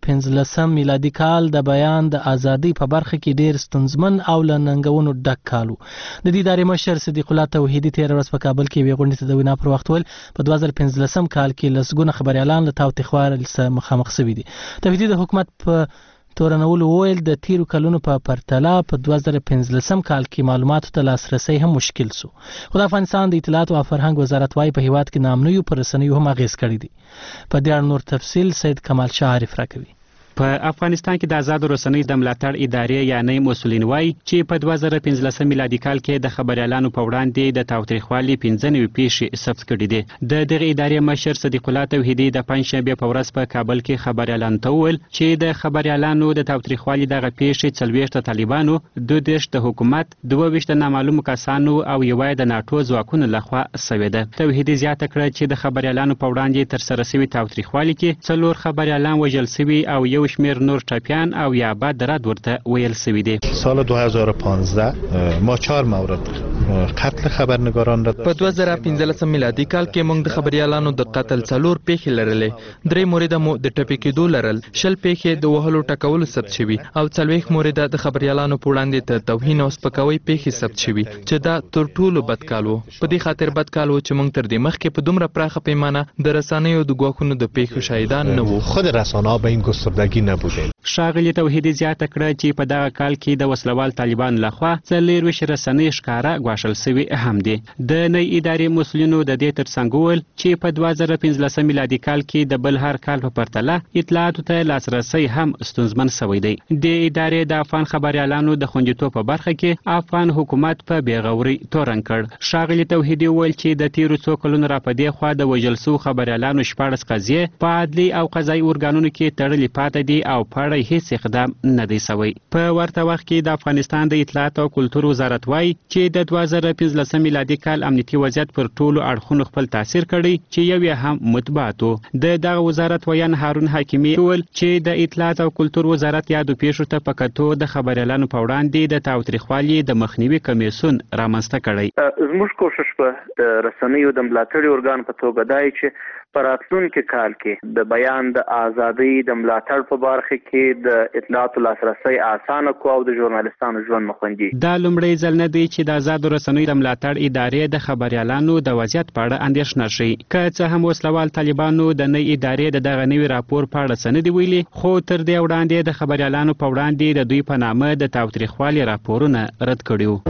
2015 میلادي کال د بیان د ازادۍ په برخه کې ډیر ستونزمن او له ننګونو ډک کال و. د دې ادارې مشر صدیق الله توحیدي تېره ورځ په کابل کې یوې غونډې ته د وینا پر وخت ویل په 2015 کال کې لسګونه خبریالان له تاوتریخوالي سره مخامخ شوي دي. توحیدي د حکومت په تورنولو وویل د تیرو کلونو په پرتله په 2015 کال کې معلوماتو ته لاسرسی هم مشکل سو. خو د افغانستان د اطلاعات او فرهنګ وزارت وايي په هیواد کې نامنویو پر رسنیو هم اغیز کړی دی. په دې اړه نور تفصیل سید کمال شاه عارف راکوي. په افغانستان کې د آزاد رسنیو د ملاتړ ادارې یا نه مسؤلین وایي چې په 2015 میلادي کال کې د خبریالانو په وړاندې د تاوتریخوالي 15 پیښې ثبت کړي دي. د دغه ادارې مشر صدیق الله توحیدي د پنځشنبه په ورځ په کابل کې خبریالانو ته وویل چې د خبریالانو د تاوتریخوالي دغه پیښې 40 طالبانو، 22 د حکومت، 22 د نامعلومو کسانو او یوه د ناټو ځواکونو لخوا شوې ده. توحیدي زیاته کړه چې د خبریالانو په وړاندې ترسره شوي تاوتریخوالي کې 4 خبریالان وژل شوي او یو شمیر نور ټپیان او یا بعد رد ورته ویل شوی دی. سال 2015 ما 4 مورد قتل خبرنگاران را په 2015 میلادي کال کې موږ د خبريالانو د قتل 4 پیښې لرلې. 3 مورد مو د ټپي کېدو لرل، 6 پیښې د وهلو ټکولو ثبت شوي او 40 مورد د خبريالانو په وړاندې د توهین او سپکاوي پیښې ثبت شوي چې دا تر ټولو بد کال و. په دې خاطر بد کال و چې موږ تر دې مخکې په دومره پراخه پیمانه د رسنیو د ګواښونو د پیښو شاهدان نه وو. خود رسانه‌ها به این گستردگی نبوده. ښاغلي توحیدي زیاته کړه چې په دغه کال کې د وسلوال طالبانو لخوا 40 رسنۍ ښکاره ګواښل شوي هم دي. د نوې ادارې مسؤلینو د دې ترڅنګ وویل چې په 2015 میلادي کال کې د بل هر کال په پرتله اطلاعاتو ته لاسرسی هم ستونزمن شوی دی. د ادارې د افغان خبریالانو د خوندیتوب په برخه کې افغان حکومت په بېغوري تورن کړ. ښاغلي توحیدي وویل چې د تیرو څو کلونو راپدې خوا د وژل شوو خبریالانو 14 قضیې په عدلي او قضایي ارګانونو کې تړلې پاتې دي او په اړه هیڅ اقدام نه دی شوی. په ورته وخت کې د افغانستان د اطلاعات او کلتور وزارت وايي چې د 2015 میلادي کال امنیتي وضعیت پر ټولو اړخونو خپل تاثیر کړی چې یو یې هم مطبوعاتو. دغه وزارت ویان هارون حکیمي وویل چې د اطلاعات او کلتور وزارت یادو پیښو ته په کتو د خبریالانو په وړاندې د تاوتریخوالي د مخنیوي کمیسیون رامنځته کړی. زموږ کوشش په رسنیو د ملاتړي ارګان په توګه دی چې په راتلونکي کال کې د بیان د ازادۍ د ملاتړ په برخه کې د اطلاعاتو لاسرسی اسانه کو او د ژورنالیستانو ژوند مخوندي. دا لومړی ځل نه دی چې د آزاد رسنیو د ملاتړ ادارې د خبریالانو د وضعیت په اړه اندېښنه شي. که څه هم وسلوال طالبانو د نوې ادارې د دغه نوي راپور په اړه څه نه دي ویلي، خو تر دې وړاندې د خبریالانو په وړاندې د دوی په نامه د تاوتریخوالي راپورونه رد کړي وو.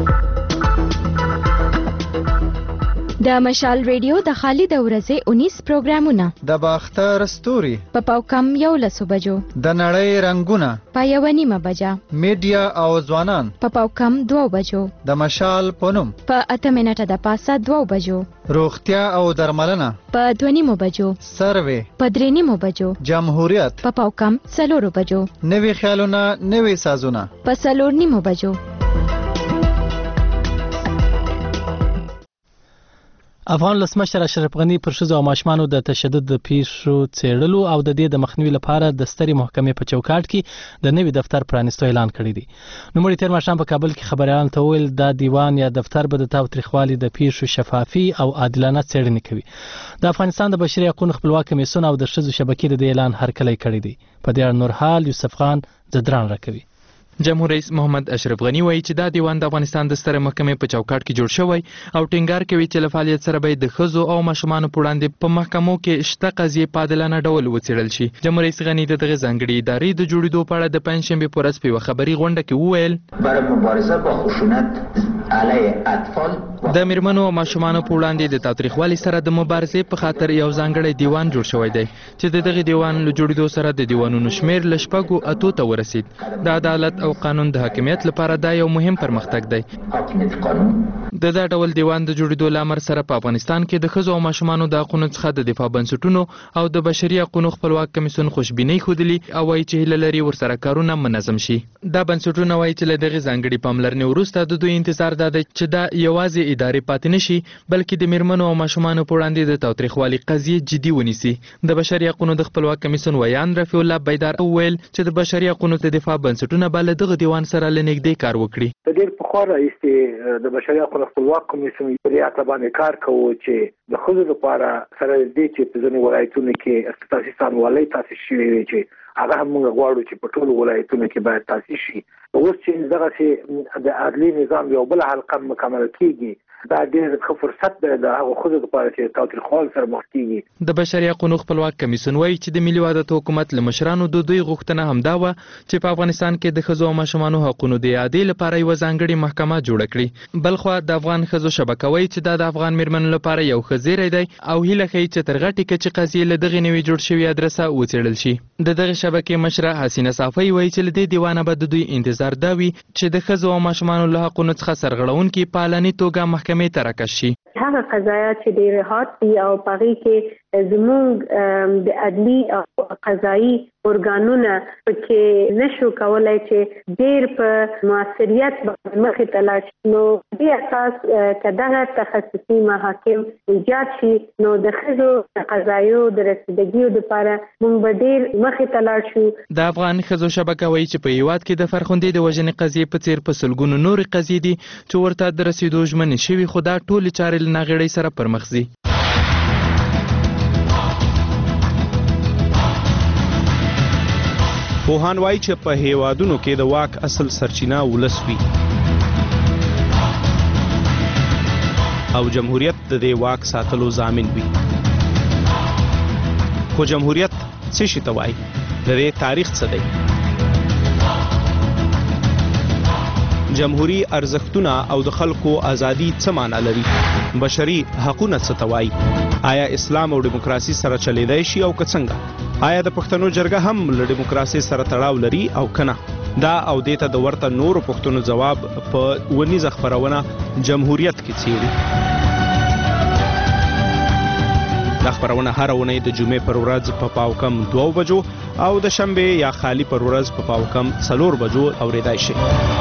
د مشال ریډیو د خالد ورځې 19 پروګرامونه د باختر ستوري په پاوکم 11 بجو، د نړۍ رنگونه په 1:30 بجه، میډیا او ځوانان په پاوکم 2 بجو، د مشال پونم په 8 منټه د پاسه 2 بجو، روغتیا او درملنه په 2:30 بجو، سروې په 3:30 بجو، جمهوریت په پاوکم 4 بجو، نوي خیالونه نوي سازونه په 4:30 بجو. افغان ولسمشر اشرف غنی پر ښځو او ماشومانو د تشدد د پیښو څېړلو او د دې د مخنیوي لپاره د سترې محکمې په چوکاټ کې د نوي دفتر پرانیستو اعلان کړی دی. نوموړي تېر ماښام په کابل کې خبریالانو ته وویل دا دیوان یا دفتر به د تاوتریخوالي د پیښو شفافي او عادلانه څېړنې کوي. د افغانستان د بشري حقوقو خپلواک کمیسیون او د ښځو شبکې د اعلان هرکلی کړی دی. په دې اړه نورحال یوسف خان زدران راکوي. جمهور رئیس محمد اشرف غنی وایي چې دا دیوان د افغانستان د ستره محکمې په چوکاټ کې جوړ شوی او ټینګار کوي چې له فعالیت سره به د ښځو او ماشومانو په وړاندې په محکمو کې شته قضیې په عادلانه ډول وڅېړل شي. جمهور رئیس غني د دغه ځانګړي ادارې د جوړېدو په اړه د پنجشنبې په ورځ په یوه خبري غونډه کې وویل برای مبارزه با خشونت علیه اطفال د میرمنو او ماشومانو په وړاندې د تاوتریخوالي سره د مبارزې په خاطر یو ځانګړی دیوان جوړ شوی دی چې د دغه دیوان له جوړېدو سره د دیوانونو شمېر له 8 ته ورسید. د عدالت او قانون د حاکمیت لپاره دا یو مهم پرمختګ دی. د دا ډول دیوان د جوړېدو له امر سره په افغانستان کې د ښځو او ماشومانو د حقونو څخه د دفاع بنسټونو او د بشري حقونو خپلواک کمیسیون خوشبینۍ ښودلي او وایي چې هیله لري ورسره کارونه منظم شي. دا بنسټونه وایي چې له دغې ځانګړې پاملرنې وروسته د دوی انتظار دا دی چې دا یوازې ادارې پاتې نه شي بلکې د میرمنو او ماشومانو په وړاندې د تاوتریخوالي قضیې جدي ونیسي. د بشري حقونو د خپلواک کمیسیون ویان رفیع الله بیدار وویل چې د بشري حقونو د دفاع بنسټونه به له دغه دیوان سره له نږدې کار وکړي. ډېر پخوا راهیسې د بشري حقونو خپلواک کمیسیون په دې اړه باندې کار کوو چې د ښځو لپاره سره دې چې په ځینو ولایتونو کې اساسي څانګوالۍ تاسیس شوې وي چې هغه هم موږ غواړو چې په ټولو ولایتونو کې باید تاسیس شي. اوس چې دغسې د عدلي نظام یو بله حلقه مکمل کېږي دا ډېر ښه فرصت دی د هغو ښځو لپاره چې تاوتریخوالي سره مخ کېږي. د بشري حقونو خپلواک کمیسیون وایي چې د ملي وحدت حکومت له مشرانو د دوی غوښتنه همدا وه چې په افغانستان کې د ښځو او ماشومانو حقونو د اعادې لپاره یوه ځانګړې محکمه جوړه کړي. بلخوا د افغان ښځو شبکه وایي چې دا د افغان میرمنو لپاره یو ښه زیری دی او هیله ښیي چې تر غټې کچې قضیې له دغې نوې جوړ شوې ادرسه وڅېړل شي. د دغې شبکې مشره حسینه صافی وایي چې له دې دیوانه به د دوی انتظار دا وي چې د ښځو او ماشومانو له حقونو څخه سرغړونکي په علني توګه محکمې ته راکش شي. هغه قضایا چې ډېر هات دي او په هغې کې زموږ د عدلي او قضایي ارګانونه پکې نشو کولی چې ډېر په مؤثریت مخې ته لاړ شي. نو دې اساس که دغه تخصصي محاکم ایجاد شي نو د ښځو د قضایو د رسیدګیو دپاره موږ به ډېر مخې ته لاړ شو. د افغان ښځو شبکه وایي چې په هېواد کې د فرخندې د وژنې قضیې په څېر په سلګونو نورې قضیې دي چې ورته د رسېدو ژمنې شوي خو دا ټولې چارې له ناغېړۍ سره پر مخ ځي. پوهان وایي چې په هیوادونو کې د واک اصل سرچینه ولس وي او جمهوریت د دې واک ساتلو ضامن وي. خو جمهوریت څه شي ته وایي؟ د دې تاریخ څه دی؟ جمهوری ارزښتونه او د خلکو ازادي څه معنا لري؟ بشري حقونه څه ته وایي؟ آیا اسلام او دیموکراسي سره چلیدای شي او که څنګه؟ آیا د پښتنو جرګه هم له دیموکراسي سره تړاو لري او کنه؟ دا او دې ته د ورته نورو پښتنو ځواب په ونیزه خپرونه جمهوریت کې څیړي. دا خپرونه هر اونۍ د جمعې پر ورځ په پاو کم 2 بجو او د شنبې یا خالی پر ورځ په پاو کم 4 بجو اوریدای شي.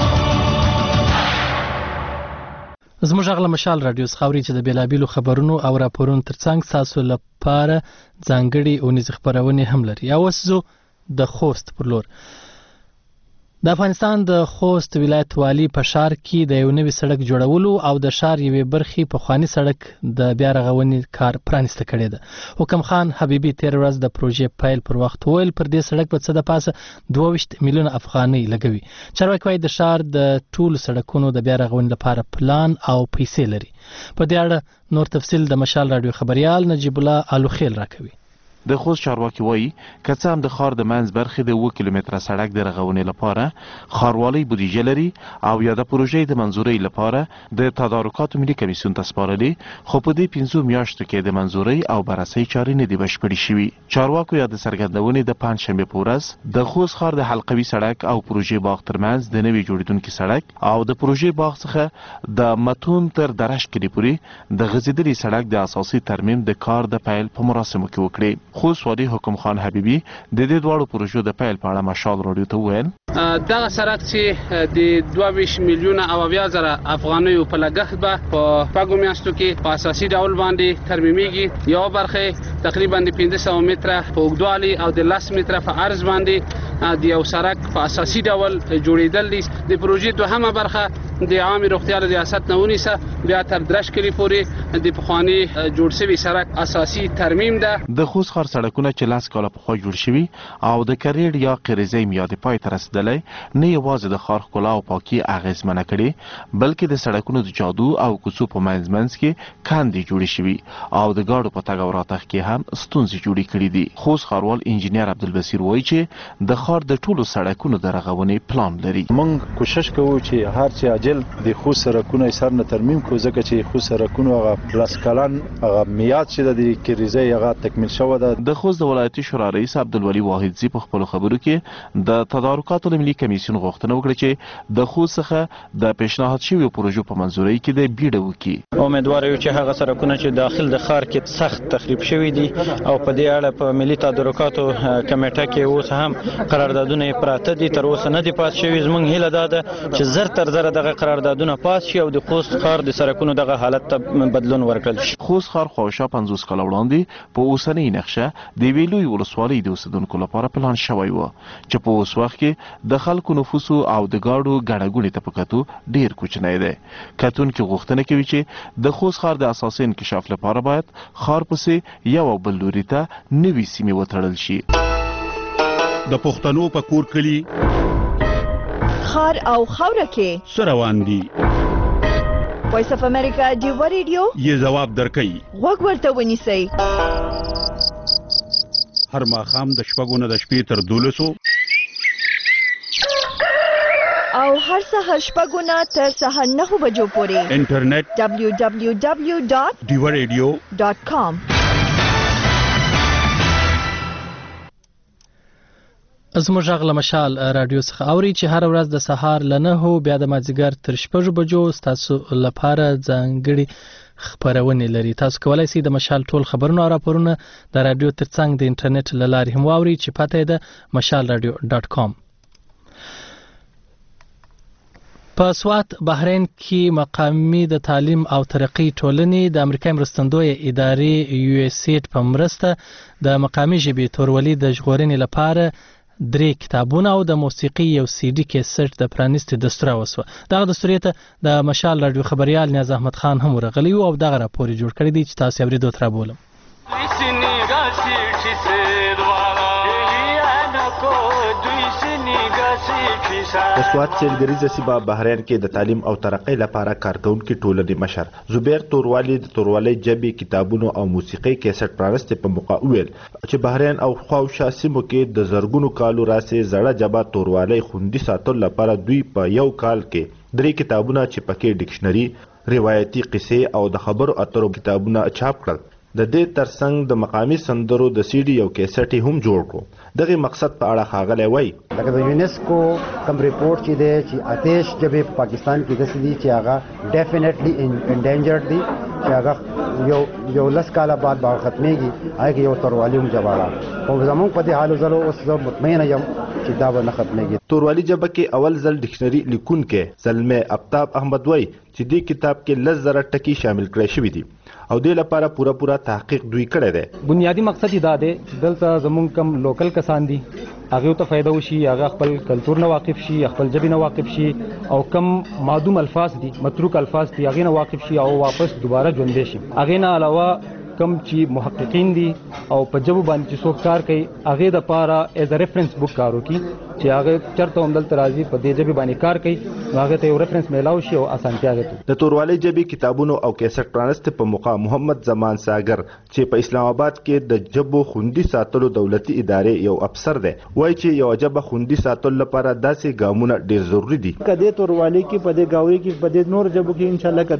زموږ غږ له مشال رادیو څخه اورئ چې د بېلابېلو خبرونو او راپورونو ترڅنګ ستاسو لپاره ځانګړې اونیزې خپرونې هم لري. اوس زه د خوست پر لور. د افغانستان د خوست ولایت والی په ښار کې د یو نوي سړک جوړولو او د ښار یوې برخې پخواني سړک د بیا رغونې کار پرانیسته کړی ده. حکم خان حبیبي تېره ورځ د پروژې پیل پر وخت وویل پر دې سړک به څه د پاسه 22 میلیونه افغانۍ لګوي. چارواکي وایي د ښار د ټولو سړکونو د بیا رغونې لپاره پلان او پیسې لري. په دې اړه نور تفصیل د مشال راډیو خبریال نجیب الله الوخیل راکوي. د خوست چارواکي وایي که څه هم د ښار د منځ برخې د 7 کیلومتره سړک د رغونې لپاره ښاروالۍ بودیجه لري او یا د پروژې د منظورۍ لپاره د تدارکاتو ملي کمیسیون ته سپارلې، خو په دې 15 میاشتو کې د منظورۍ او بررسۍ چارې نه دي بشپړې شوي. چارواکو یا د څرګندونې د پنجشنبې په ورځ د خوست ښار د حلقوي سړک او پروژې باغ ترمنځ د نوي جوړېدونکي سړک او د پروژې باغ څخه د متون تر درش کلي پورې د غځېدلي سړک د اساسي ترمیم د کار د پیل په مراسمو کې وکړي. خوست والي حکم خان حبیبي د دې دواړو پروژو د پیل په اړه مشال راډیو ته وویل دغه سړک چې د 22 میلیونه او 80,000 افغانیو په لګښت به په پاګو میاشتو کې په اساسي ډول باندې ترمیمېږي. یو برخه تقریبا د 500 متره په اوږدوالي او د 10 متره په عرض باندې د یو سړک په اساسي ډول جوړېدل دي. د پروژې دوهمه برخه د عامه روغتیا ریاست نه ونیسه بیا تر درش کلی پورې د پخوانی جوړ شوی سړک اساسي ترمیم ده. د خوست ښار سړکونه چې 10 کاله پخوا جوړ شوي او د کریډ یا قریزې میادې پای ته رسیدلی نه یوازې د ښار ښکلا او پاکي اغېزمنه کړې بلکې د سړکونو د جادو او کوڅو په منځ کې کاندې جوړې شوي او د ګاډو په تګ او راتګ کې هم ستونزې جوړې کړي دي. خوست ښاروال انجینیر عبدالبصیر وایي چې د ښار د ټولو سړکونو د رغونې پلان لري. موږ کوشش کوو چې هر څه عاجل د خوست سړکونه سر نه ترمیم کړو ځکه چې خوست سړکونو هغه 10 کلن هغه میاد چې د کریزې هغه تکمیل شوی ده. د خوست د ولایتي شورا رئیس عبدالولي واحدزي په خپلو خبرو کې د تدارکاتو له ملي کمیسیون غوښتنه وکړه چې د خوست څخه د پیشنهاد شویو پروژو په منظورۍ کې د بیړه وکړي. امیدوار یو چې هغه سړکونه چې داخل د ښار کې سخت تخریب شوي دي او په دې اړه په ملي تدارکاتو کمیټه کې اوس هم قراردادونه پراته دي تر اوسه نه دي پاس شوي. زموږ هیله دا ده چې زر تر زره دغه قراردادونه پاس شي او د خوست ښار د سړکونو دغه حالت ته بدلون ورکړل شي. خوست ښار خواوشا 50 کاله وړاندې په اوسنۍ نقشه د یوې لویې ولسوالۍ د اوسېدونکو لپاره پلان شوی و چې په اوس وخت کې د خلکو نفوسو او د ګاډو ګڼه ګوڼې ته په کتو ډېر کوچنی دی. کتونکي غوښتنه کوي چې د خوست ښار د اساسي انکشاف لپاره باید ښار پسې یو او بل لوري ته نوې سیمې وتړل شي. د پښتنو په کور کلي ښار او خاوره کې څه روان دي؟ وایس اف امریکا ډیو ریډیو یې ځواب درکوي. غوږ ورته ونیسئ. هر ماښام د شپږو نه د شپې تر 12 او هر سهار شپږو نه تر سهار 9 بجو پورې انټرنیټ www.diwaradio.com. زموږ غږ له مشال رادیو څخه اوري چې هر ورځ د سهار له 9 بیا د مازدیګر تر 6 بجو ستاسو لپاره ځانګړي خبرونه لري. تاسو کولای شئ د مشال ټول خبرونه او راپورونه د رادیو ترڅنګ د انټرنیټ له لارې هم واورئ چې پته یې د mashalradio.com. په سوات بحرین کې مقامی د تعلیم او ترقی ټولنې د امریکای مرستندوی ادارې USAID په مرسته د مقامی ژبې تورولي د ژغورنې لپاره 3 کتابونه او د موسیقي یو CD کیسټ د پرانیستي دستور وسو. دغه دستور ته د مشال رادیو خبريال نیاز احمد خان هم ورغلی او دغه راپور جوړ کړی دی چې تاسو یې اورېدو تر بولم. د سوات سیلګریزه سیمه بحرین کې د تعلیم او ترقۍ لپاره کارکونکي ټولنې مشر زبیر توروالی د توروالی جبې کتابونو او موسیقي کیسټ پرانسته په موقع ویل چې بحرین او خواوشا سیمو کې د زرګونو کالو راسې زړه جبا توروالی خوندي ساتل لپاره دوی په یو کال کې 3 کتابونه چې پکې ډکشنري روایتي قصې او د خبرو اترو کتابونه چاپ کړل. د دې ترڅنګ د مقامی سندرو د CD یو کیسټ هم جوړ کړو. دغه مقصد په اړه خاغلی وای لکه د یونیسکو کوم ریپورت چې دی چې آتش جبې په پاکستان کې د سدي چې هغه ډیفینیټلی انډینجرډ دي چې هغه یو لس کاله بعد به ختميږي هغه یو توروالی هم جوړا او زمونږ په دې حالو زلو اوس زه مطمئن یم چې دا به نه ختميږي. توروالی جبه کې اول ځل ډکشنري لیکونکې زلمه افتاب احمد وای چې دې کتاب کې 10,000 ټکي شامل کړي شوی دي او دې لپاره پورا تحقیق دوی کړی دی. بنیادی مقصد دا دی چې دلته زمونږ کم لوکل کسان دي هغه ته فائدہ وشي هغه خپل کلچر نه واقف شي خپل ژبه نه واقف شي او کم معدوم الفاظ دي متروک الفاظ دي هغه نه واقف شي او واپس دوباره ژوندې شي. هغه نه علاوه کم چې محققین دي او په جواب باندې چې څوک کار کوي هغه د پاره ایز ا ریفرنس بک کارو کی چې هغه چرته هم دلته راځي په دې جبه باندې کار کوي هغه ته یو ریفرنس میلاو شي او اسانتیا غوښتي. د توروالی جبې کتابونو او کیسټ پرانسته په موقع محمد زمان ساگر چې په اسلام آباد کې د جبو خوندي ساتلو دولتي ادارې یو افسر دی وایي چې یو جبه خوندي ساتلو لپاره داسې ګامونه ډیر ضروری دي. کله توروالی کې په دې گاوي کې په دې نور جبو کې ان شاء الله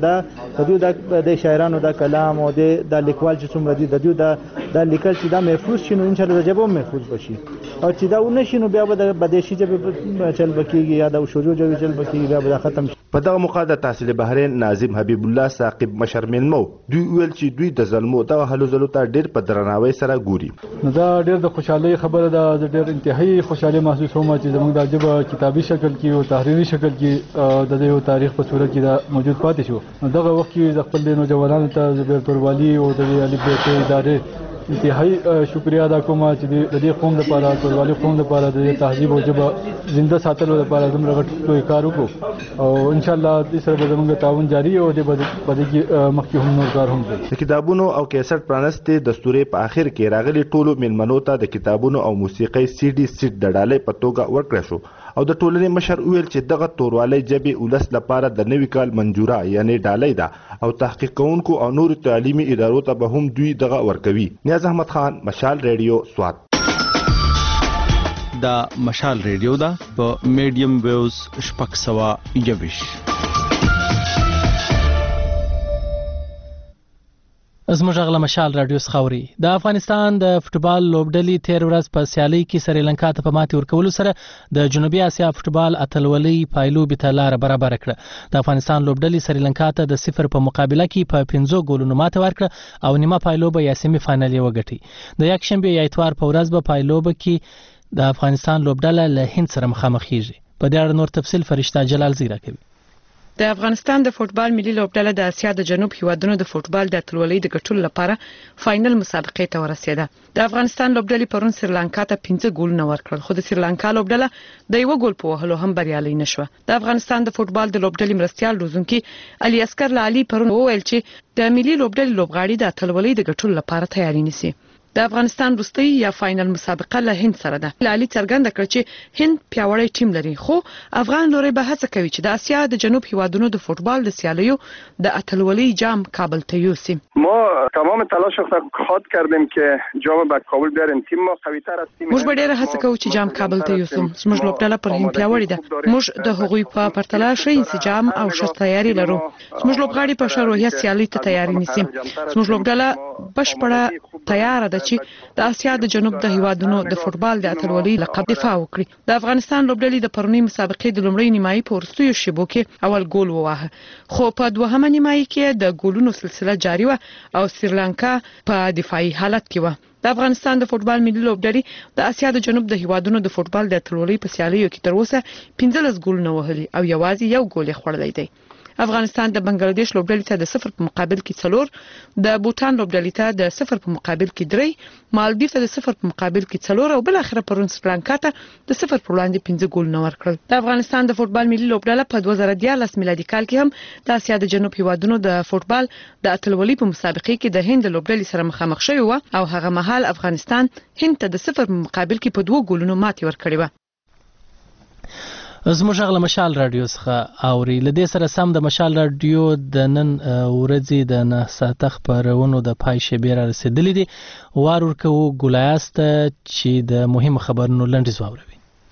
کدا د شاعرانو د کلام او د لیکوال چې څومره دي د لیکل چې دا محفوظ شي نو ان شاء الله د جبو محفوظ بشي او چې دا ونه شي نو بیا به د بدیشي جبه چل بکیږي یا د شروع جبه چل بکیږي بیا به ختم شي. په دغه موقع د تحصیل بحرین ناظم حبیب الله ثاقب مشر ملمو دوی ویل چې دوی د ظلمو د هلو زلو ته ډیر په درناوي سره ګوري. نو دا ډیر د خوشحالي خبره ده ډیر انتهایی خوشحالي محسوس کوم چې زموږ د جبه کتابي شکل کې او تحریري شکل کې د یو تاریخ په صورت کې دا موجود پاتې شو. دغه وخت کې د خپل نوجوانانو ته زبیر توروالی او د علي بیت ادارې انتهایی شکریا ادا کوم چې د دې قوم لپاره ټولوالي قوم لپاره د تهذیب او ژبه زنده ساتلو لپاره دومره غټ لوی کار وکړو او ان شاء الله دې سره به زموږ تعاون جاری او د بدګي مخکې هم نور کار هم کوي. د کتابونو او کیسټ پرانستې دستوري په اخر کې راغلي ټولو ملمنو ته د کتابونو او موسیقي سی ډي سیټ د ډالۍ په توګه ورکړل شو او د ټولنې مشر ویل چې دغه توروالی جبې ولس لپاره د نوي کال منجوره یعنی ډالۍ ده او تحقیق کوونکو او نور تعلیمي ادارو ته به هم دوی دغه ورکوي. نیاز احمد خان، مشال ریډیو، سوات. دا مشال ریډیو ده په میډیم ویوز 621. زموږ غلا مشال رادیو خاوري د افغانستان د فوتبال لوبډلې تیر ورځ په سیالي کې سریلانکا ته په ماتې ورکولو سره د جنوبي اسیا فوتبال اتلولۍ پایلوبې ته لار برابر کړه. د افغانستان لوبډلې سریلانکا ته د 0 په مقابله کې په 15 ګولونو ماتې ورکړه او نیمه پایلوبه یا سیمه فائنل یې وګټي. د یکشنبه یا اتوار په ورځ به پایلوبه کې د افغانستان لوبډله له هند سره مخامخ کیږي. په دې اړه نور تفصیل فرشته جلال زیرا کوي. د افغانستان د فوتبال ملي لوبډله د اسیا د جنوب هیوادونو د فوتبال د اتلولۍ د ګټلو لپاره فائنل مسابقې ته ورسېده. د افغانستان لوبډلې پرون سریلانکا ته 15 ګولونه ورکړل خو د سریلانکا لوبډله د یو ګول په وهلو هم بریالي نشوه. د افغانستان د فوتبال د لوبډلې مرستيال روزونکي علي اسکر لالي پرون وویل چې د ملي لوبډلې لوبغاړي د اتلولۍ د ګټلو لپاره تیاری نیسي. د افغانستان وروستۍ یا فائنل مسابقه له هند سره ده. لالي څرګنده کړ چې هند پیاوړی ټیم لري خو افغان لوري به هڅه کوي چې د اسیا د جنوب هیوادونو د فوتبال د سیالیو د اتلولۍ جام کابل ته یوسیم. ما تمام تلاش خود کردیم که جام به کابل بیاریم. تیم ما قوی‌تر از تیم. موږ به ډېر هڅه کوو چې جام کابل ته یوسم. موږ لوبډله پر هند پیاوړی ده. موږ د هغوی په پرتله ښه انسجام او ښه تیاری لرو. موږ لوبغاړي په شروعي سیالي ته تیاری نیسیم. موږ لوبډله بشپړه تیار ده چې د اسیا د جنوب د هیوادونو د فوتبال د اتلولۍ لقب دفاع وکړي. د افغانستان لوبډلې د پرونی مسابقې د لومړۍ نیمایي په وروستیو شیبو کې اول ګول وواهه خو په دوهمه نیمایي کې د ګولونو سلسله جاری و او سریلانکا په دفاعي حالت کې و. د افغانستان د فوتبال ملي لوبډلې د اسیا د جنوب د هیوادونو د فوتبال د اتلولۍ په سیالیو کې تر اوسه 15 ګولونه وهلي او یوازې یو ګول یې خوړلی دی. افغانستان د بنگلاديش لوبډلې ته د 0 په مقابل کې 4، د بوتان لوبډلې ته د 0 په مقابل کې 3، مالدیف ته د 0 په مقابل کې 4 او بل اخره پرون سریلانکا ته د 0 پر وړاندې 15 ګولونه ورکړل. د افغانستان د فوتبال ملي لوبډله په 2014 میلادي کال کې هم د اسیا د جنوب هیوادونو د فوتبال د اتلولۍ په مسابقې کې د هند لوبډلې سره مخامخ شوی و او هغه مهال افغانستان هند ته د 0 په مقابل کې په 2 ګولونو ماتې ورکړې و. زموږ غلا مشال رادیو څخه اوري. لدې سره سم د مشال رادیو د نن ورځې د 9 ساعته خبرونو د پای شبیر رسیدلې دي. وار ورکو ګولایاست چې د مهم خبرونو لنډیز واوروي.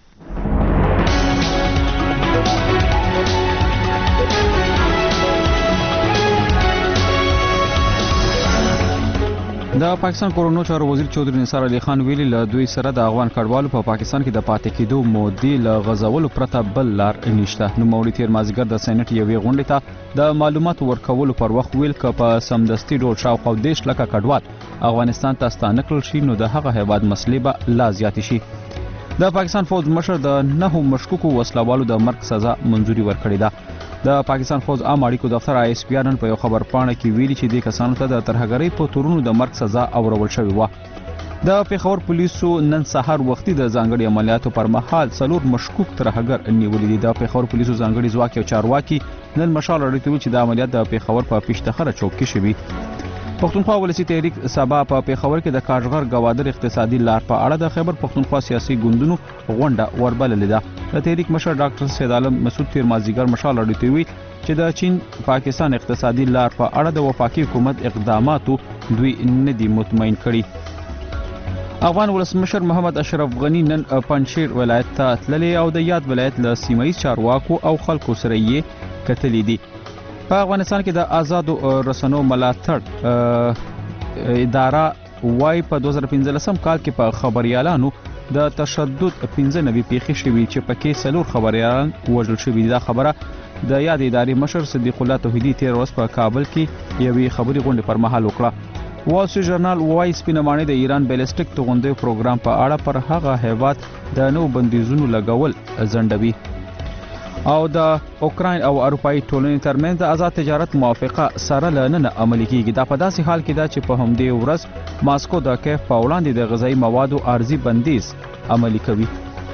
د پاکستان کورونو چارو وزیر چودري نثار علي خان ویلي له دوی سره د افغان کډوالو په پاکستان کې د پاتې کېدو مودې له غزولو پرته بل لار نشته. نو موري تیر مازیګر د سېنات یوې غونډې ته د معلوماتو ورکولو پر وخت ویل ک په سمدستي ډول شاوخوا 10 لکه کډوال افغانستان ته ستانه کړل شي نو د هغه هیواد مسلې به لا زیات شي. د پاکستان فوج مشر د 9 مشکوکو وسلوالو د مرګ سزا منزوري ورکړې ده. د پاکستان فوج عام اړیکو دفتر آی اس پی نن په یو خبر پاڼه کې ویلي چې د کسانو ته د ترهګرۍ په تورونو د مرګ سزا اورول شوې و. د پیښور پولیسو نن سحر وختي د ځانګړي عملیاتو پر مهال 4 مشکوک ترهګر نیولې دي. د پیښور پولیسو ځانګړي ځواک او چارواکي نن مشال اړیته چې د عملیات د پیښور په پیشتخره چوک کې شوي. پښتونخوا ولسی تحریک سبا په پیښور کې د کاژغر گوادر اقتصادي لار په اړه د خیبر پښتونخوا سیاسي ګوندونو غونډه وربللې ده. د تحریک مشر ډاکټر سید عالم مسعود تیر مازیګر مشال اړیته وی چې د چین پاکستان اقتصادي لار په اړه د وفاقي حکومت اقداماتو دوی نه دي مطمئن کړي. افغان ولسمشر محمد اشرف غنی نن پنځشیر ولایت ته تللی او د یاد ولایت له سیمایي چارواکو او خلکو سره یې کتلې دي. په افغانستان کې د آزادو رسنیو ملاتړ اداره وای په 2015 کال کې په خبريالانو د تشدد 15 نوي پیښې شوې چې پکې 4 خبريالان وژل شوي. دا خبره د یاد ادارې مشر صدیق الله توحیدی تیر ورځ په کابل کې یوې خبري غونډې پر مهال وکړه. وال سټریټ ژورنال وای سپینمانه د ایران بیلسټیک توغندې پروګرام په اړه پر هغه هیواد د نو بندیزونو لګول ځنډوي. او د اوکراین او اروپאי ټولنې ترمنځ د آزاد تجارت موافقه سره لنن عملي کیږي. دا په داسې حال کې ده چې په همدې ورځ ماسکو د کیف په وړاندې د غذایی موادو ارزي بندیز عملي کوي.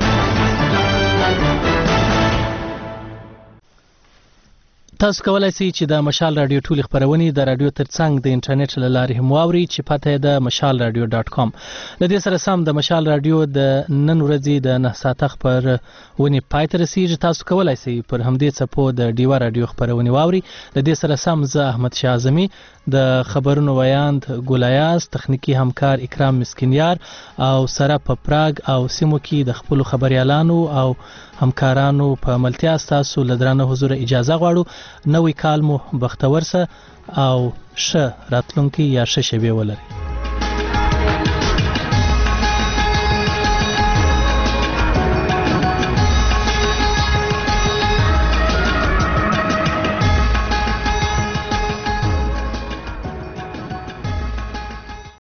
تاسو کولای شئ چې د مشال رادیو ټولې خبرونه د رادیو ترڅنګ د انټرنیټ له لارې هم واوري چې پته یې د mashalradio.com. د دې سره سم د مشال رادیو د نن ورځې د 9 ساعته خبرونه پای ته رسیږي. تاسو کولای شئ پر همدې څپو د ډیوا رادیو خبرونه واوري. د دې سره سم زه احمد شاه اعظمي د خبرونو ویاند ګولیاس تخنیکی همکار اکرام مسکینیار او سره په پراګ او سیمو کې د خپل خبريالانو او همکارانو په ملتیا تاسو لدرانه حضور اجازه غواړو. نوې کال مو بختور سه او ښه راتلونکي یا ښه شبي ولري.